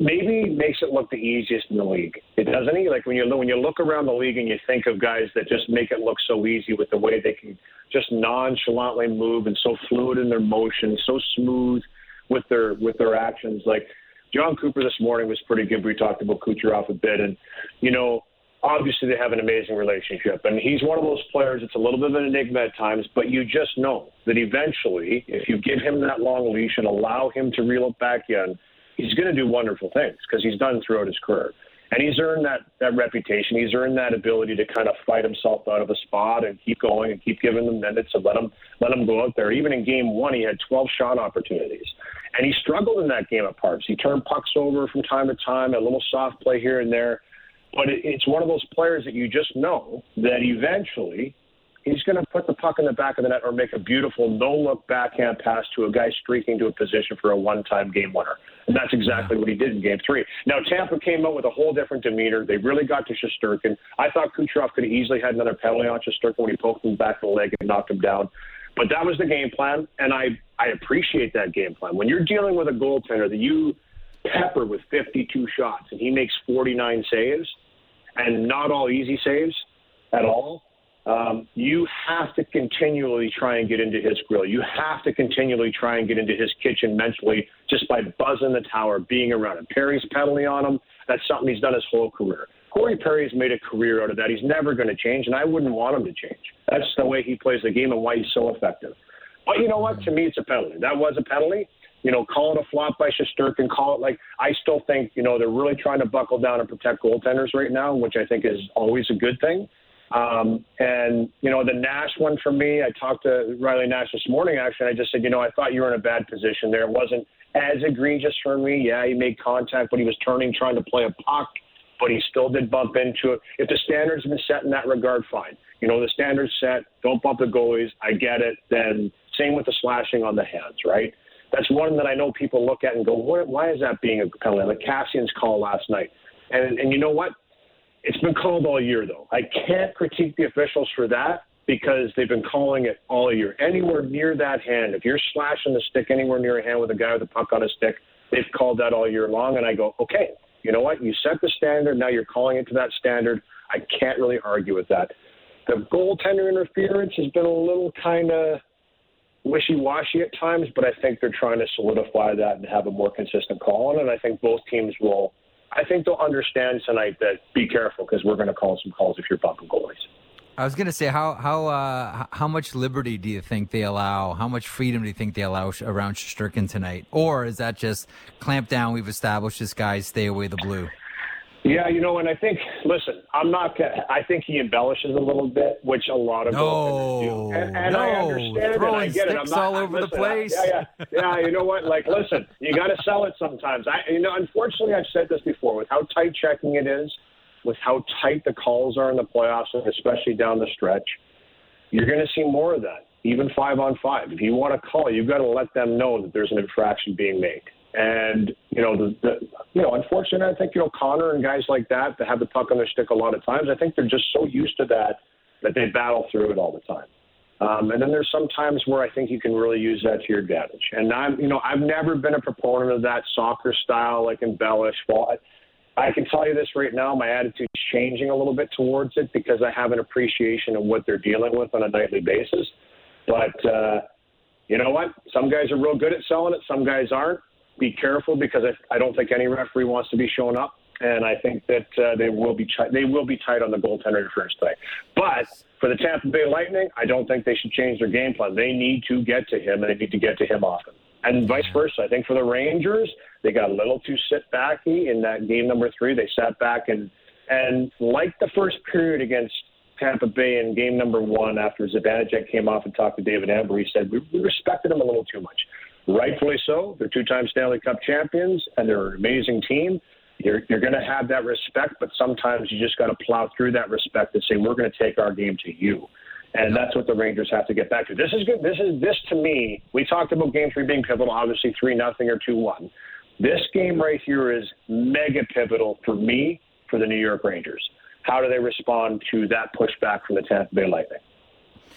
S4: maybe makes it look the easiest in the league. It doesn't he? Like when you when you look around the league and you think of guys that just make it look so easy with the way they can just nonchalantly move and so fluid in their motion, so smooth with their with their actions. Like John Cooper this morning was pretty good. We talked about Kucherov a bit, and you know, obviously they have an amazing relationship, and he's one of those players that's a little bit of an enigma at times, but you just know that eventually, if you give him that long leash and allow him to reel it back in, he's going to do wonderful things because he's done throughout his career. And he's earned that, that reputation. He's earned that ability to kind of fight himself out of a spot and keep going and keep giving them minutes and let him, let him go out there. Even in game one, he had twelve shot opportunities. And he struggled in that game at parts. He turned pucks over from time to time, a little soft play here and there. But it, it's one of those players that you just know that eventually he's going to put the puck in the back of the net or make a beautiful no-look backhand pass to a guy streaking to a position for a one-time game winner. And that's exactly what he did in game three. Now, Tampa came out with a whole different demeanor. They really got to Shesterkin. I thought Kucherov could have easily had another penalty on Shesterkin when he poked him back in the leg and knocked him down. But that was the game plan, and I, I appreciate that game plan. When you're dealing with a goaltender that you pepper with fifty-two shots and he makes forty-nine saves, and not all easy saves at all, Um, you have to continually try and get into his grill. You have to continually try and get into his kitchen mentally just by buzzing the tower, being around him. Perry's penalty on him, that's something he's done his whole career. Corey Perry's made a career out of that. He's never going to change, and I wouldn't want him to change. That's the way he plays the game and why he's so effective. But you know what? To me, it's a penalty. That was a penalty. You know, call it a flop by Shesterkin, call it like, I still think, you know, they're really trying to buckle down and protect goaltenders right now, which I think is always a good thing. Um, and, you know, the Nash one for me, I talked to Riley Nash this morning, actually, and I just said, you know, I thought you were in a bad position there. It wasn't as egregious for me. Yeah, he made contact, but he was turning, trying to play a puck, but he still did bump into it. If the standards have been set in that regard, fine. You know, the standards set, don't bump the goalies, I get it. Then same with the slashing on the hands, right? That's one that I know people look at and go, what, why is that being a penalty? Like Cassian's call last night. And, and you know what? It's been called all year, though. I can't critique the officials for that because they've been calling it all year. Anywhere near that hand, if you're slashing the stick anywhere near a hand with a guy with a puck on a stick, they've called that all year long. And I go, okay, you know what? You set the standard. Now you're calling it to that standard. I can't really argue with that. The goaltender interference has been a little kind of wishy-washy at times, but I think they're trying to solidify that and have a more consistent call on it. And I think both teams will – I think they'll understand tonight that be careful because we're going to call some calls if you're bumping goalies.
S1: I was going to say, how how uh, how much liberty do you think they allow? How much freedom do you think they allow around Shesterkin tonight? Or is that just clamp down, we've established this guy, stay away the blue?
S4: Yeah, you know, and I think, listen, I'm not – I think he embellishes a little bit, which a lot of
S1: no,
S4: goaltenders do. And, and
S1: no,
S4: I understand
S1: throwing
S4: it. I get it. I'm
S1: sticks
S4: not,
S1: all over
S4: listen,
S1: the place.
S4: I, yeah, yeah, yeah, you know what? Like, listen, you got to sell it sometimes. I, you know, unfortunately, I've said this before, with how tight checking it is, with how tight the calls are in the playoffs, especially down the stretch, you're going to see more of that, even five on five. If you want to call, you've got to let them know that there's an infraction being made. And, you know, the, the you know, unfortunately, I think, you know, Connor and guys like that that have the puck on their stick a lot of times, I think they're just so used to that that they battle through it all the time. Um, and then there's some times where I think you can really use that to your advantage. And I'm, you know, I've never been a proponent of that soccer style, like embellish. Well, I, I can tell you this right now, my attitude's changing a little bit towards it because I have an appreciation of what they're dealing with on a nightly basis. But uh, you know what? Some guys are real good at selling it. Some guys aren't. Be careful because I, I don't think any referee wants to be shown up, and I think that uh, they will be ch- they will be tight on the goaltender interference today. But for the Tampa Bay Lightning, I don't think they should change their game plan. They need to get to him, and they need to get to him often, and vice versa. I think for the Rangers, they got a little too sit-backy in that game number three. They sat back and and like the first period against Tampa Bay in game number one, after Zibanejad came off and talked to David Amber, he said we, we respected him a little too much. Rightfully so. They're two-time Stanley Cup champions, and they're an amazing team. You're, you're going to have that respect, but sometimes you just got to plow through that respect and say, we're going to take our game to you. And that's what the Rangers have to get back to. This is good. This is this to me. We talked about game three being pivotal, obviously three nothing or two one. This game right here is mega pivotal for me, for the New York Rangers. How do they respond to that pushback from the Tampa Bay Lightning?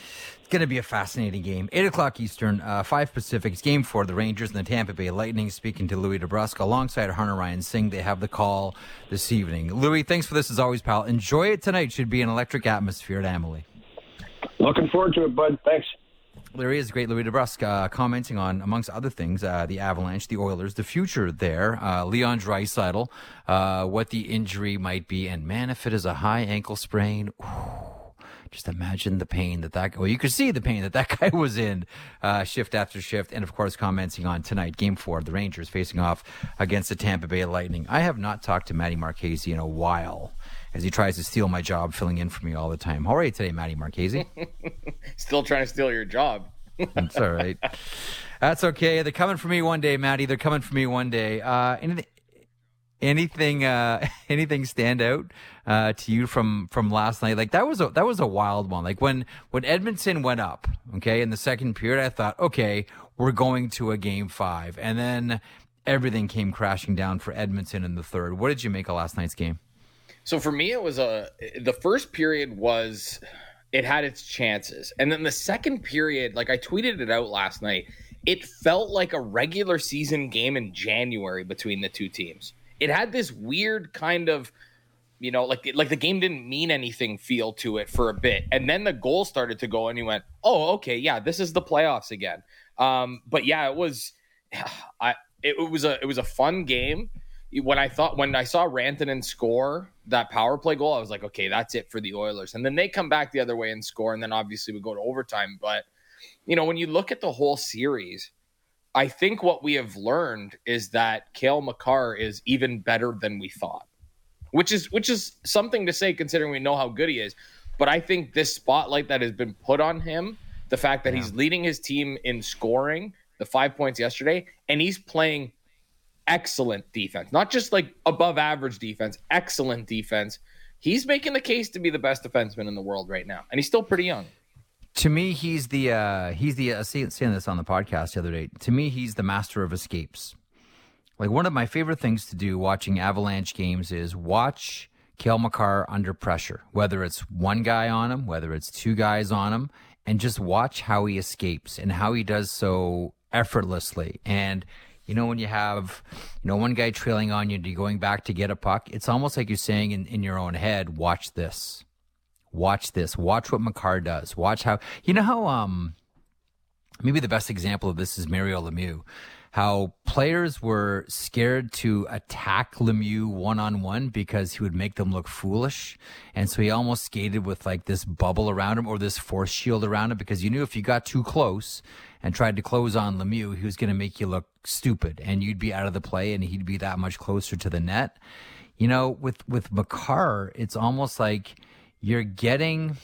S1: It's going to be a fascinating game. eight o'clock Eastern, uh, five Pacific. It's game four, the Rangers and the Tampa Bay Lightning, speaking to Louis DeBrusk alongside Hunter Ryan Singh. They have the call this evening. Louis, thanks for this as always, pal. Enjoy it tonight. Should be an electric atmosphere at Amalie.
S4: Looking forward to it, bud. Thanks.
S1: There he is, great Louis DeBrusk, uh, commenting on, amongst other things, uh, the Avalanche, the Oilers, the future there, uh, Leon Draisaitl, uh, what the injury might be, and man, if it is a high ankle sprain, ooh, just imagine the pain that that, well, you could see the pain that that guy was in, uh, shift after shift, and of course commenting on tonight, game four, the Rangers facing off against the Tampa Bay Lightning. I have not talked to Matty Marchese in a while, as he tries to steal my job, filling in for me all the time. How are you today, Matty Marchese?
S5: Still trying to steal your job.
S1: That's all right. That's okay. They're coming for me one day, Matty. They're coming for me one day. Uh, anything, anything, uh, anything stand out uh, to you from, from last night? Like that was a that was a wild one. Like when when Edmonton went up, okay, in the second period, I thought, okay, we're going to a game five, and then everything came crashing down for Edmonton in the third. What did you make of last night's game?
S5: So for me, it was a the first period was it had its chances, and then the second period, like I tweeted it out last night, it felt like a regular season game in January between the two teams. It had this weird kind of, you know, like like the game didn't mean anything feel to it for a bit, and then the goal started to go, and you went, oh, okay, yeah, this is the playoffs again. Um, but yeah, it was, I it, it was a it was a fun game. When I thought when I saw Rantanen score that power play goal, I was like, okay, that's it for the Oilers. And then they come back the other way and score, and then obviously we go to overtime. But, you know, when you look at the whole series, I think what we have learned is that Cale Makar is even better than we thought, which is which is something to say considering we know how good he is. But I think this spotlight that has been put on him, the fact that yeah. he's leading his team in scoring, the five points yesterday, and he's playing excellent defense, not just like above average defense, excellent defense. He's making the case to be the best defenseman in the world right now, and he's still pretty young.
S1: To me, he's the uh, he's the uh, saying this on the podcast the other day. To me, he's the master of escapes. Like one of my favorite things to do watching Avalanche games is watch Cale Makar under pressure, whether it's one guy on him, whether it's two guys on him, and just watch how he escapes and how he does so effortlessly. And you know, when you have, you know, one guy trailing on you and you're going back to get a puck, it's almost like you're saying in, in your own head, watch this. Watch this. Watch what Makar does. Watch how, you know how, um, maybe the best example of this is Mario Lemieux. How players were scared to attack Lemieux one-on-one because he would make them look foolish. And so he almost skated with like this bubble around him or this force shield around him because you knew if you got too close and tried to close on Lemieux, he was going to make you look stupid and you'd be out of the play and he'd be that much closer to the net. You know, with, with Makar, it's almost like you're getting,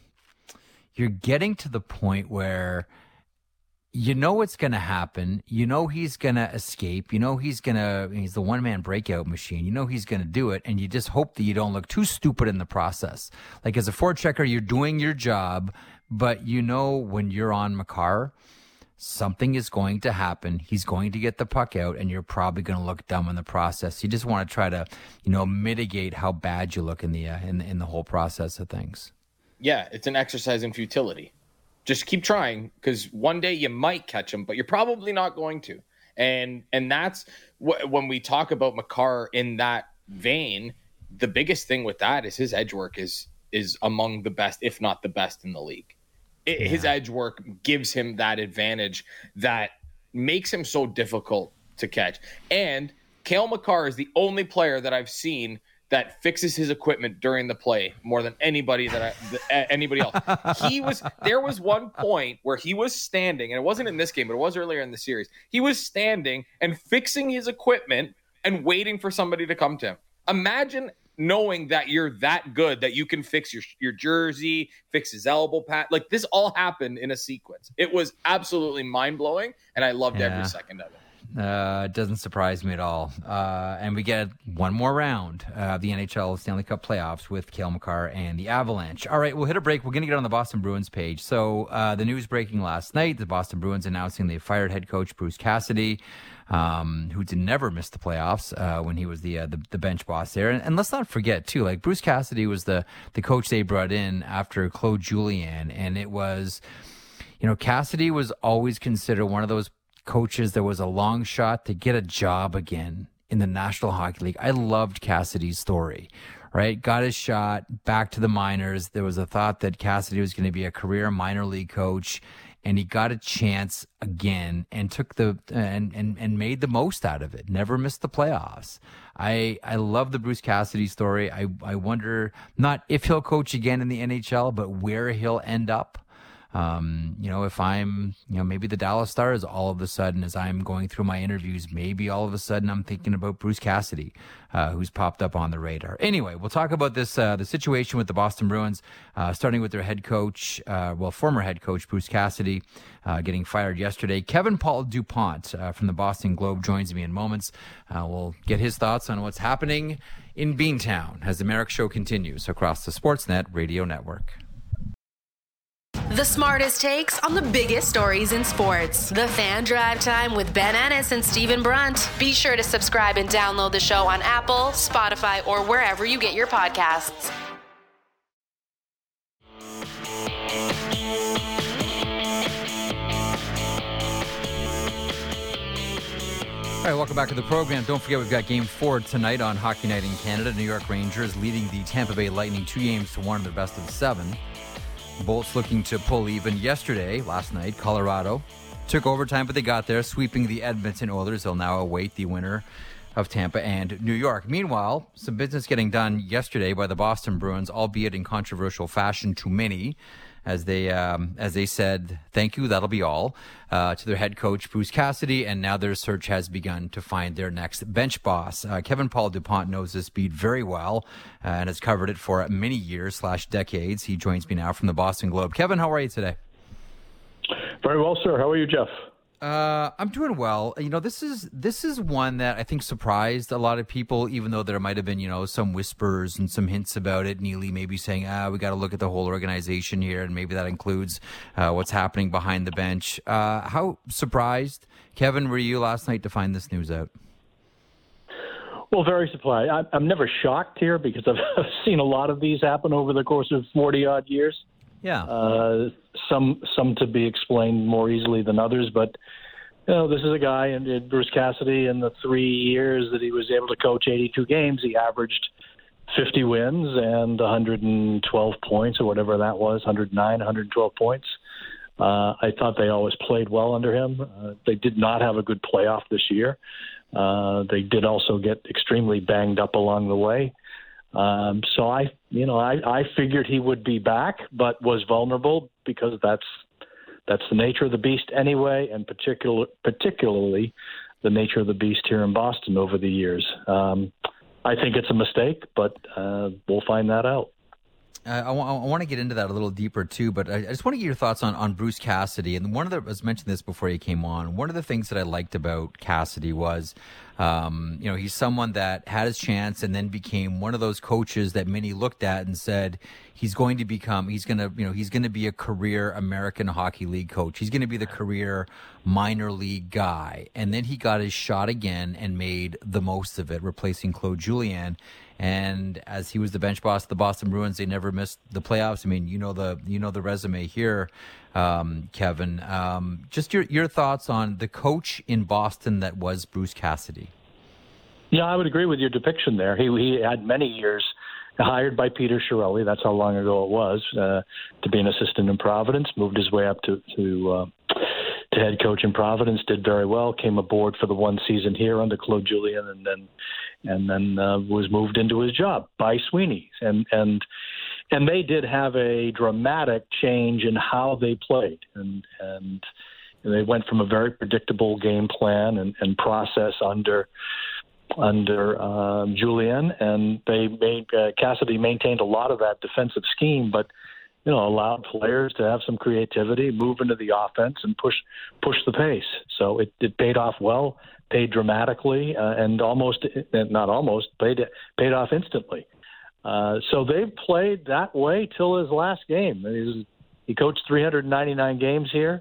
S1: you're getting to the point where you know what's going to happen. You know he's going to escape. You know he's going to, he's the one-man breakout machine. You know he's going to do it, and you just hope that you don't look too stupid in the process. Like as a forechecker, you're doing your job, but you know when you're on Makar, something is going to happen. He's going to get the puck out, and you're probably going to look dumb in the process. You just want to try to, you know, mitigate how bad you look in the uh, in, in the whole process of things.
S5: Yeah, it's an exercise in futility. Just keep trying because one day you might catch him, but you're probably not going to. And and that's wh- when we talk about Makar in that vein, the biggest thing with that is his edge work is is among the best, if not the best in the league. It, yeah. His edge work gives him that advantage that makes him so difficult to catch. And Cale Makar is the only player that I've seen that fixes his equipment during the play more than anybody that I, anybody else. He was there was one point where he was standing, and it wasn't in this game, but it was earlier in the series. He was standing and fixing his equipment and waiting for somebody to come to him. Imagine knowing that you're that good that you can fix your your jersey, fix his elbow pad. Like this all happened in a sequence. It was absolutely mind blowing, and I loved yeah. every second of it.
S1: Uh, it doesn't surprise me at all. Uh, and we get one more round of uh, the N H L Stanley Cup playoffs with Cale Makar and the Avalanche. All right, we'll hit a break. We're going to get on the Boston Bruins page. So uh, the news breaking last night, the Boston Bruins announcing they fired head coach Bruce Cassidy, um, who did never miss the playoffs uh, when he was the, uh, the the bench boss there. And, and let's not forget, too, like Bruce Cassidy was the, the coach they brought in after Claude Julien, and it was... you know, Cassidy was always considered one of those coaches that was a long shot to get a job again in the National Hockey League. I loved Cassidy's story, right? Got his shot back to the minors. There was a thought that Cassidy was going to be a career minor league coach, and he got a chance again and took the and and and made the most out of it. Never missed the playoffs. I I love the Bruce Cassidy story. I I wonder not if he'll coach again in the N H L, but where he'll end up. Um, you know, if I'm, you know, maybe the Dallas Stars all of a sudden, as I'm going through my interviews, maybe all of a sudden I'm thinking about Bruce Cassidy, uh, who's popped up on the radar. Anyway, we'll talk about this, uh, the situation with the Boston Bruins, uh, starting with their head coach, uh, well, former head coach, Bruce Cassidy, uh, getting fired yesterday. Kevin Paul DuPont, uh, from the Boston Globe joins me in moments. Uh, we'll get his thoughts on what's happening in Beantown as the Merrick Show continues across the Sportsnet Radio Network.
S3: The smartest takes on the biggest stories in sports. The Fan Drive Time with Ben Ennis and Stephen Brunt. Be sure to subscribe and download the show on Apple, Spotify, or wherever you get your podcasts.
S1: All right, welcome back to the program. Don't forget we've got game four tonight on Hockey Night in Canada. New York Rangers leading the Tampa Bay Lightning two games to one in their best of seven. Bolts looking to pull even. Yesterday, last night, Colorado took overtime, but they got there, sweeping the Edmonton Oilers. They'll now await the winner of Tampa and New York. Meanwhile, some business getting done yesterday by the Boston Bruins, albeit in controversial fashion to many, as they um, as they said, thank you, that'll be all, uh, to their head coach, Bruce Cassidy, and now their search has begun to find their next bench boss. Uh, Kevin Paul DuPont knows this beat very well uh, and has covered it for many years slash decades. He joins me now from the Boston Globe. Kevin, how are you today?
S6: Very well, sir. How are you, Jeff?
S1: Uh, I'm doing well. You know, this is this is one that I think surprised a lot of people, even though there might have been, you know, some whispers and some hints about it. Neely maybe saying, ah, we got to look at the whole organization here, and maybe that includes uh, what's happening behind the bench. Uh, how surprised, Kevin, were you last night to find this news out?
S6: Well, very surprised. I, I'm never shocked here because I've seen a lot of these happen over the course of forty-odd years.
S1: Yeah.
S6: Uh, some some to be explained more easily than others, but you know, this is a guy, and Bruce Cassidy, in the three years that he was able to coach eighty-two games, he averaged fifty wins and one hundred twelve points, or whatever that was, one hundred nine, one hundred twelve points. Uh, I thought they always played well under him. Uh, they did not have a good playoff this year. Uh, they did also get extremely banged up along the way. Um, so I, you know, I, I figured he would be back, but was vulnerable because that's that's the nature of the beast anyway, and particular, particularly the nature of the beast here in Boston over the years. Um, I think it's a mistake, but uh, we'll find that out.
S1: Uh, I, w- I want to get into that a little deeper too, but I, I just want to get your thoughts on, on Bruce Cassidy. And one of the, I was mentioning this before he came on, one of the things that I liked about Cassidy was, um, you know, he's someone that had his chance and then became one of those coaches that many looked at and said, he's going to become, he's going to, you know, he's going to be a career American Hockey League coach. He's going to be the career minor league guy. And then he got his shot again and made the most of it, replacing Claude Julien. And as he was the bench boss of the Boston Bruins, they never missed the playoffs. I mean, you know the you know the resume here, um, Kevin. Um, just your your thoughts on the coach in Boston that was Bruce Cassidy.
S6: Yeah, I would agree with your depiction there. He he had many years hired by Peter Chiarelli. That's how long ago it was, uh, to be an assistant in Providence. Moved his way up to to, uh, to head coach in Providence. Did very well. Came aboard for the one season here under Claude Julien, and then. and then uh, was moved into his job by Sweeney. And and and they did have a dramatic change in how they played. And and, and they went from a very predictable game plan and, and process under under um, Julien, and they made uh, Cassidy maintained a lot of that defensive scheme, but you know, allowed players to have some creativity, move into the offense, and push push the pace. So it, it paid off well, paid dramatically, uh, and almost not almost paid paid off instantly. Uh, so they've played that way till his last game. He, was, he coached three hundred ninety-nine games here.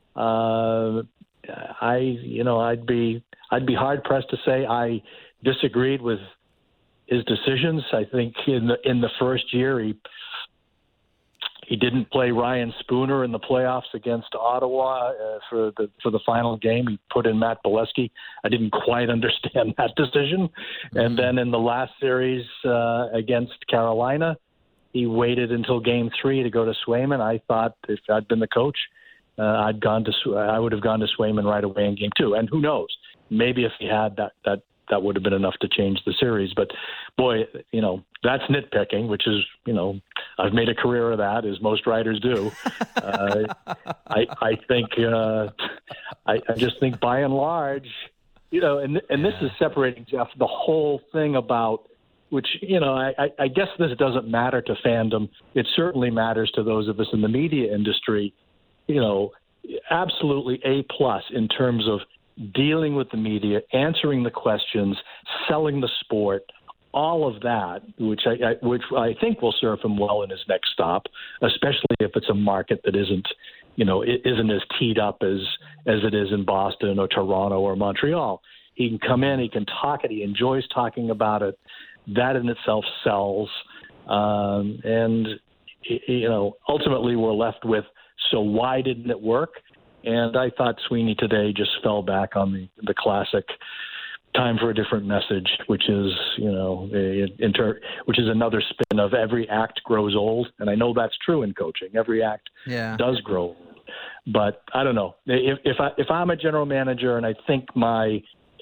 S6: Uh, I you know I'd be I'd be hard pressed to say I disagreed with his decisions. I think in the in the first year he. he didn't play Ryan Spooner in the playoffs against Ottawa uh, for the for the final game. He put in Matt Bolesky. I didn't quite understand that decision. Mm-hmm. And then in the last series uh, against Carolina, he waited until game three to go to Swayman. I thought if I'd been the coach, uh, I'd gone to I would have gone to Swayman right away in game two. And who knows? Maybe if he had that that. that would have been enough to change the series. But, boy, you know, that's nitpicking, which is, you know, I've made a career of that, as most writers do. uh, I, I think, uh, I, I just think by and large, you know, and and this is separating, Jeff, the whole thing about, which, you know, I, I guess this doesn't matter to fandom. It certainly matters to those of us in the media industry, you know, absolutely A plus in terms of dealing with the media, answering the questions, selling the sport, all of that, which I, I which I think will serve him well in his next stop, especially if it's a market that isn't, you know, it isn't as teed up as as it is in Boston or Toronto or Montreal. He can come in, he can talk it, he enjoys talking about it. That in itself sells, um, and you know, ultimately we're left with, so why didn't it work? And I thought Sweeney today just fell back on the, the classic time for a different message, which is, you know, a, inter, which is another spin of every act grows old. And I know that's true in coaching. Every act yeah. does grow old. But I don't know. If, if, I, if I'm a general manager and I think my,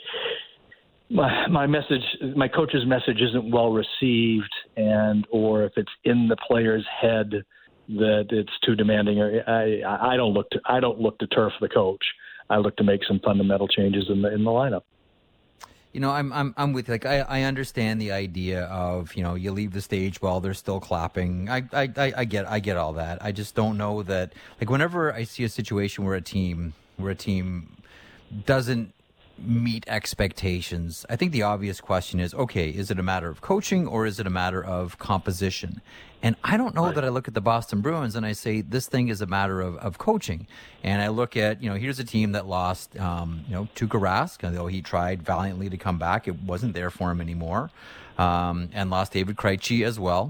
S6: my my message, my coach's message isn't well received, and or if it's in the player's head that it's too demanding, I, I don't look to I don't look to turf the coach. I look to make some fundamental changes in the in the lineup.
S1: You know, I'm I'm I'm with you. Like I, I understand the idea of, you know, you leave the stage while they're still clapping. I, I, I, I get I get all that. I just don't know that, like, whenever I see a situation where a team where a team doesn't meet expectations, I think the obvious question is, okay, is it a matter of coaching or is it a matter of composition? And I don't know right. that I look at the Boston Bruins and I say this thing is a matter of, of coaching. And I look at, you know, here's a team that lost, um, you know, Tuukka Rask, although he tried valiantly to come back. It wasn't there for him anymore. Um, and lost David Krejci as well.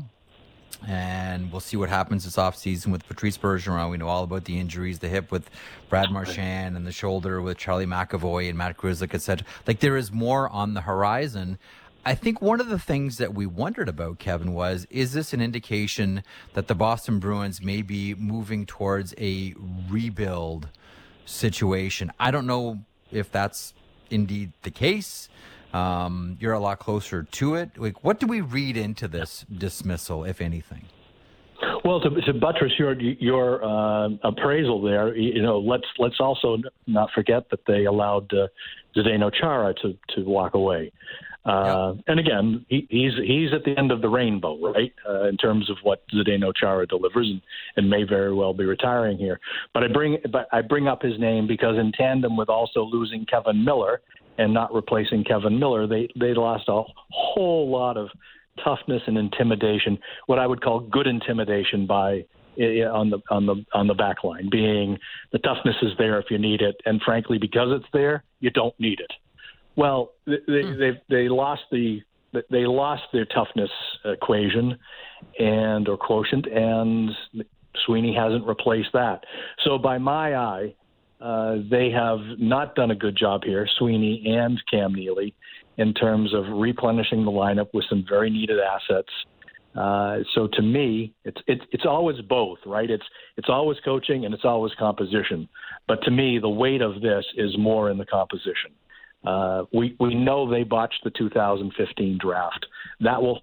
S1: And we'll see what happens this offseason with Patrice Bergeron. We know all about the injuries, the hip with Brad Marchand and the shoulder with Charlie McAvoy and Matt Grzelcyk, et cetera. Like, there is more on the horizon. I think one of the things that we wondered about, Kevin, was, is this an indication that the Boston Bruins may be moving towards a rebuild situation? I don't know if that's indeed the case. Um, you're a lot closer to it. Like, what do we read into this dismissal, if anything?
S6: Well, to, to buttress your your uh, appraisal there, you know, let's let's also not forget that they allowed uh, Zdeno Chara to to walk away. Uh, yep. And again, he, he's he's at the end of the rainbow, right, uh, in terms of what Zdeno Chara delivers, and, and may very well be retiring here. But I bring but I bring up his name because in tandem with also losing Kevin Miller and not replacing Kevin Miller, they they lost a whole lot of toughness and intimidation, what I would call good intimidation by on the on the on the back line, being the toughness is there if you need it, and frankly, because it's there, you don't need it. Well, they hmm. they they lost the they lost their toughness equation and or quotient, and Sweeney hasn't replaced that. So by my eye, uh, they have not done a good job here, Sweeney and Cam Neely, in terms of replenishing the lineup with some very needed assets. Uh, so to me, it's it's it's always both, right? It's it's always coaching and it's always composition. But to me, the weight of this is more in the composition. Uh, we we know they botched the two thousand fifteen draft. That will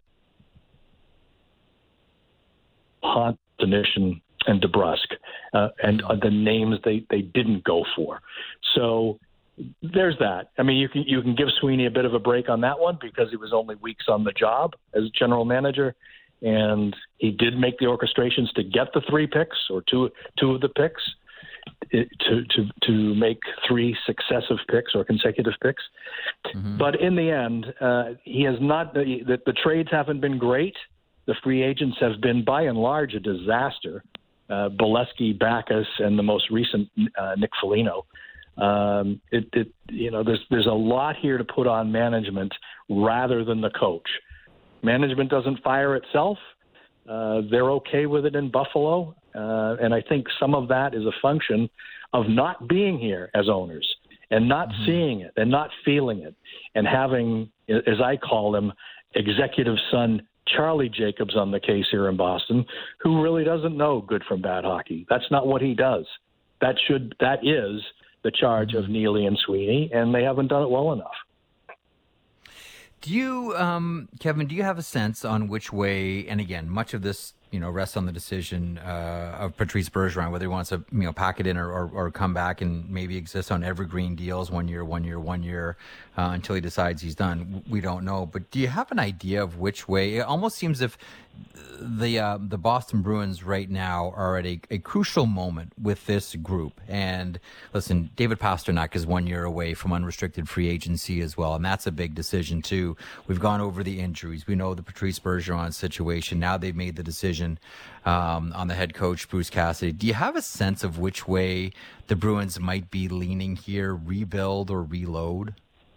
S6: haunt Denishin and DeBrusk, uh, and uh, the names they, they didn't go for. So there's that. I mean, you can you can give Sweeney a bit of a break on that one because he was only weeks on the job as general manager, and he did make the orchestrations to get the three picks or two two of the picks. To to to make three successive picks or consecutive picks, mm-hmm. But in the end, uh, he has not. The, the, the trades haven't been great. The free agents have been, by and large, a disaster. Uh, Bolesky, Backus, and the most recent uh, Nick Foligno. Um, it, it you know there's there's a lot here to put on management rather than the coach. Management doesn't fire itself. Uh, they're okay with it in Buffalo. Uh, and I think some of that is a function of not being here as owners and not mm-hmm. seeing it and not feeling it and having, as I call him, executive son Charlie Jacobs on the case here in Boston, who really doesn't know good from bad hockey. That's not what he does. That should that is the charge of Neely and Sweeney, and they haven't done it well enough.
S1: Do you, um, Kevin, do you have a sense on which way, and again, much of this, you know, rests on the decision uh, of Patrice Bergeron, whether he wants to, you know, pack it in or, or, or come back and maybe exist on evergreen deals, one year, one year, one year, uh, until he decides he's done. We don't know. But do you have an idea of which way? It almost seems if the uh, the Boston Bruins right now are at a, a crucial moment with this group. And listen, David Pastrnak is one year away from unrestricted free agency as well, and that's a big decision too. We've gone over the injuries. We know the Patrice Bergeron situation. Now they've made the decision um, on the head coach, Bruce Cassidy. Do you have a sense of which way the Bruins might be leaning here, rebuild or reload?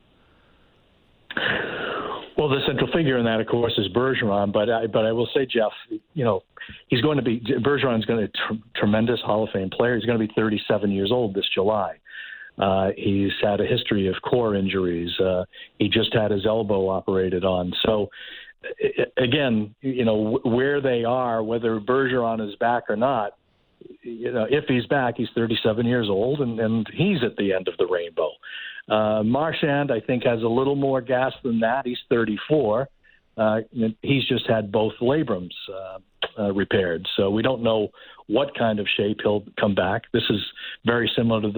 S6: Well, the central figure in that, of course, is Bergeron. But I, but I will say, Jeff, you know, he's going to be Bergeron's going to be a tr- tremendous Hall of Fame player. He's going to be thirty-seven years old this July. Uh, he's had a history of core injuries. Uh, he just had his elbow operated on. So, again, you know, where they are, whether Bergeron is back or not, you know, if he's back, he's thirty-seven years old, and, and he's at the end of the rainbow. Uh, Marchand, I think, has a little more gas than that. He's thirty-four. Uh, he's just had both labrums uh, uh, repaired, so we don't know what kind of shape he'll come back. This is very similar to the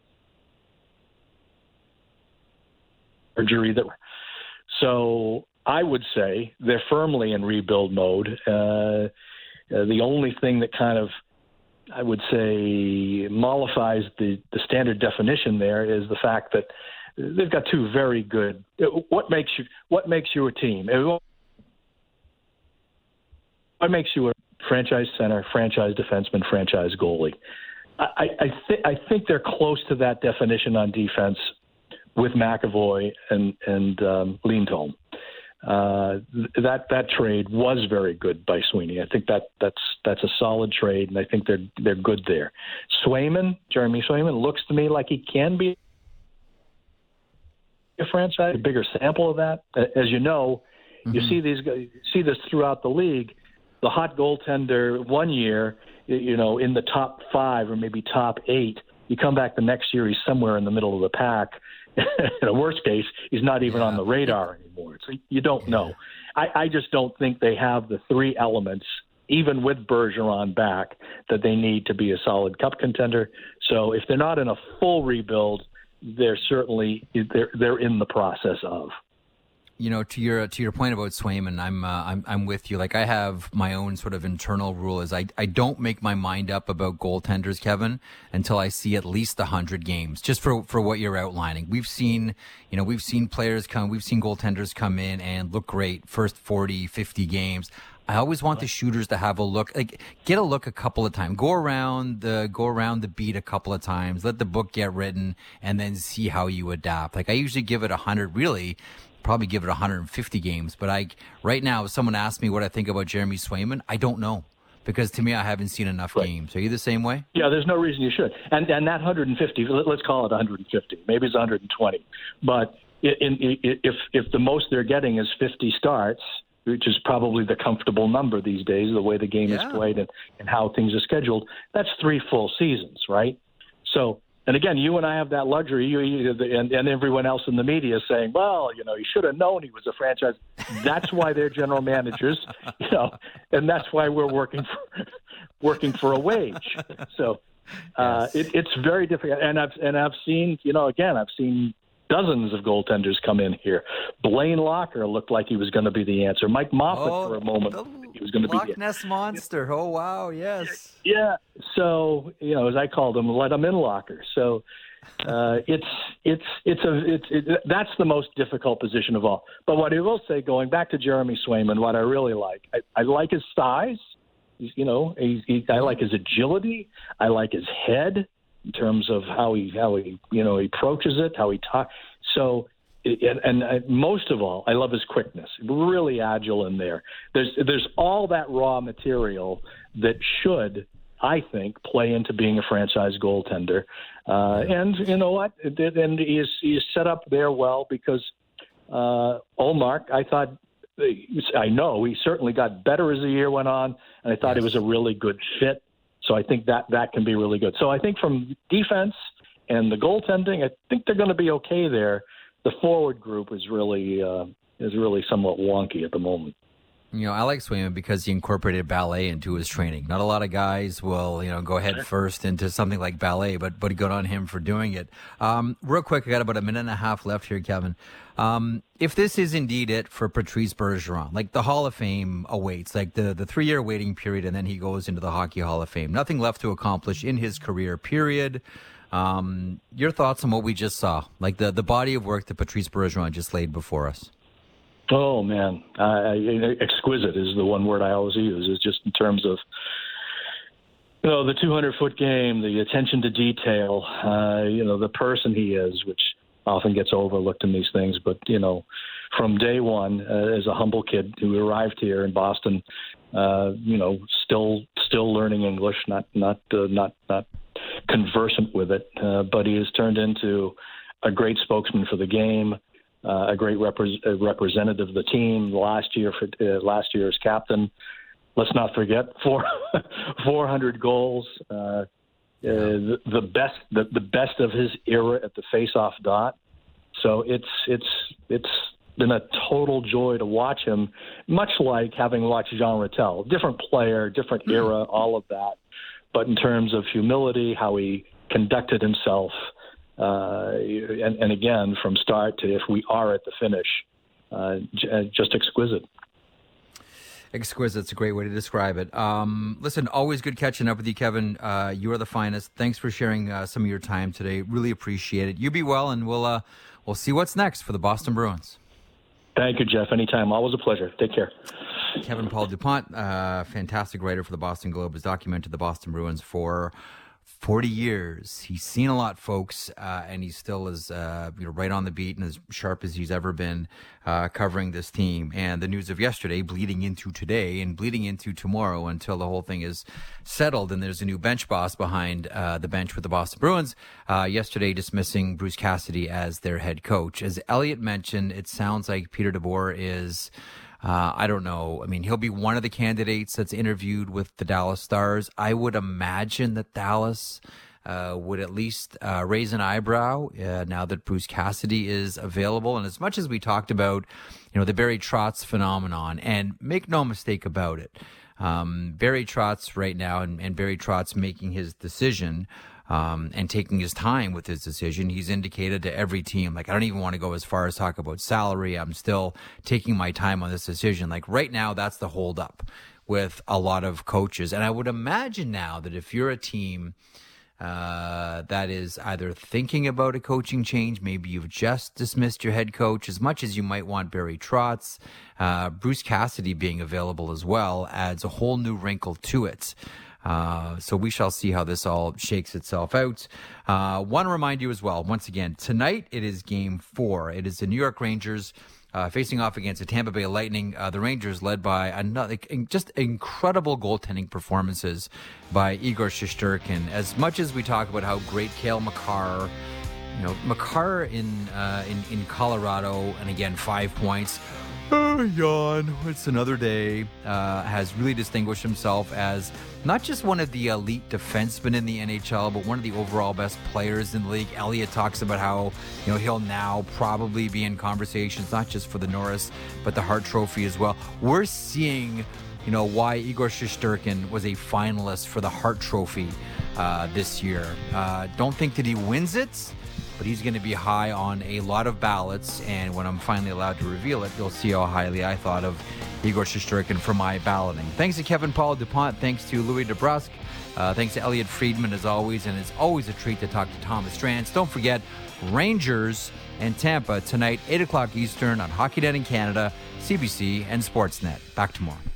S6: surgery that. So I would say they're firmly in rebuild mode. Uh, uh, the only thing that kind of I would say mollifies the, the standard definition there is the fact that they've got two very good. What makes you what makes you a team? What makes you a franchise center, franchise defenseman, franchise goalie? I I, th- I think they're close to that definition on defense with McAvoy and and um, Lindholm. Uh, that that trade was very good by Sweeney. I think that that's that's a solid trade, and I think they're they're good there. Swayman, Jeremy Swayman, looks to me like he can be a franchise. A bigger sample of that, as you know, mm-hmm. you see these guys, you see this throughout the league. The hot goaltender one year, you know, in the top five or maybe top eight. You come back the next year, he's somewhere in the middle of the pack. In a worst case, he's not even yeah. on the radar anymore. So you don't yeah. know. I, I just don't think they have the three elements, even with Bergeron back, that they need to be a solid cup contender. So if they're not in a full rebuild, they're certainly they're they're in the process of.
S1: You know, to your to your point about Swayman, I'm uh, I'm I'm with you. Like, I have my own sort of internal rule is I I don't make my mind up about goaltenders, Kevin, until I see at least a hundred games. Just for for what you're outlining, we've seen you know we've seen players come, we've seen goaltenders come in and look great first forty, fifty games. I always want the shooters to have a look, like get a look a couple of times, go around the go around the beat a couple of times, let the book get written, and then see how you adapt. Like, I usually give it a hundred, really. Probably give it one hundred fifty games, but I right now, if someone asks me what I think about Jeremy Swayman, I don't know, because to me, I haven't seen enough right. games. Are you the same way?
S6: Yeah, there's no reason you should. And and that one hundred fifty, let's call it one hundred fifty, maybe it's one hundred twenty. But in, in, if if the most they're getting is fifty starts, which is probably the comfortable number these days, the way the game yeah. is played and, and how things are scheduled, that's three full seasons, right? So. And again, you and I have that luxury, you, you, and, and everyone else in the media is saying, well, you know, you should have known he was a franchise. That's why they're general managers, you know, and that's why we're working for, working for a wage. So uh, yes. it, it's very difficult. And I've and I've seen, you know, again, I've seen dozens of goaltenders come in here. Blaine Locker looked like he was going to be the answer. Mike Moffat
S1: oh,
S6: for a moment. He was going to be
S1: Loch Ness Monster. Oh, wow, yes.
S6: Yeah. So, you know, as I called him, let him in Locker. So uh, it's it's it's a it's it, that's the most difficult position of all. But what I will say, going back to Jeremy Swayman, what I really like, I, I like his size. He's, you know, he, he, I like his agility. I like his head in terms of how he how he you know he approaches it, how he talks. So. And, and most of all, I love his quickness. Really agile in there. There's there's all that raw material that should I think, play into being a franchise goaltender. Uh, and you know what? And he is, he is set up there well because uh, Ullmark, I thought, I know he certainly got better as the year went on, and I thought it was a really good fit. So I think that that can be really good. So I think from defense and the goaltending, I think they're going to be okay there. The forward group is really uh, is really somewhat wonky at the moment.
S1: You know, I like Swayman because he incorporated ballet into his training. Not a lot of guys will, you know, go head first into something like ballet, but but good on him for doing it. Um, real quick, I got about a minute and a half left here, Kevin. Um, if this is indeed it for Patrice Bergeron, like the Hall of Fame awaits, like the, the three-year waiting period, and then he goes into the Hockey Hall of Fame. Nothing left to accomplish in his career, period. Um, your thoughts on what we just saw, like the, the body of work that Patrice Bergeron just laid before us?
S6: Oh, man. Uh, exquisite is the one word I always use, is just in terms of, you know, the two hundred foot game, the attention to detail, uh, you know, the person he is, which often gets overlooked in these things. But, you know, from day one, uh, as a humble kid who arrived here in Boston, uh, you know, still still learning English, not not uh, not not conversant with it, uh, but he has turned into a great spokesman for the game. Uh, a great repre- uh, representative of the team last year for uh, last year as captain. Let's not forget four, four hundred goals. Uh, uh, the, the best the, the best of his era at the face-off dot. So it's it's it's been a total joy to watch him. Much like having watched Jean Rattel, different player, different era, all of that. But in terms of humility, how he conducted himself. Uh, and, and again, from start to if we are at the finish, uh, j- just exquisite.
S1: Exquisite. It's a great way to describe it. Um, listen, always good catching up with you, Kevin. Uh, you are the finest. Thanks for sharing uh, some of your time today. Really appreciate it. You be well, and we'll uh, we'll see what's next for the Boston Bruins.
S6: Thank you, Jeff. Anytime. Always a pleasure. Take care.
S1: Kevin Paul DuPont, uh, fantastic writer for the Boston Globe, has documented the Boston Bruins for forty years. He's seen a lot, folks, uh, and he still is uh, you know, right on the beat and as sharp as he's ever been uh, covering this team. And the news of yesterday bleeding into today and bleeding into tomorrow until the whole thing is settled and there's a new bench boss behind uh, the bench with the Boston Bruins. Uh, yesterday dismissing Bruce Cassidy as their head coach. As Elliot mentioned, it sounds like Peter DeBoer is... Uh, I don't know. I mean, he'll be one of the candidates that's interviewed with the Dallas Stars. I would imagine that Dallas uh, would at least uh, raise an eyebrow uh, now that Bruce Cassidy is available. And as much as we talked about, you know, the Barry Trotz phenomenon, and make no mistake about it, um, Barry Trotz right now and, and Barry Trotz making his decision Um, and taking his time with his decision, he's indicated to every team, like, I don't even want to go as far as talk about salary. I'm still taking my time on this decision. Like right now, that's the holdup with a lot of coaches. And I would imagine now that if you're a team uh, that is either thinking about a coaching change, maybe you've just dismissed your head coach, as much as you might want Barry Trotz, uh, Bruce Cassidy being available as well adds a whole new wrinkle to it. Uh, so we shall see how this all shakes itself out. Uh, want to remind you as well, once again, tonight it is game four. It is the New York Rangers uh, facing off against the Tampa Bay Lightning. Uh, the Rangers led by another just incredible goaltending performances by Igor Shesterkin. As much as we talk about how great Cale Makar, you know, Makar in, uh, in, in Colorado, and again, five points. Oh, yawn. It's another day. Uh, has really distinguished himself as not just one of the elite defensemen in the N H L, but one of the overall best players in the league. Elliott talks about how, you know, he'll now probably be in conversations, not just for the Norris, but the Hart Trophy as well. We're seeing, you know, why Igor Shesterkin was a finalist for the Hart Trophy uh, this year. Uh, don't think that he wins it, but he's going to be high on a lot of ballots, and when I'm finally allowed to reveal it, you'll see how highly I thought of Igor Shesterkin for my balloting. Thanks to Kevin Paul DuPont. Thanks to Louis DeBrusque. Uh, thanks to Elliot Friedman, as always, and it's always a treat to talk to Thomas Drance. Don't forget, Rangers and Tampa tonight, eight o'clock Eastern on HockeyNet in Canada, C B C, and Sportsnet. Back tomorrow.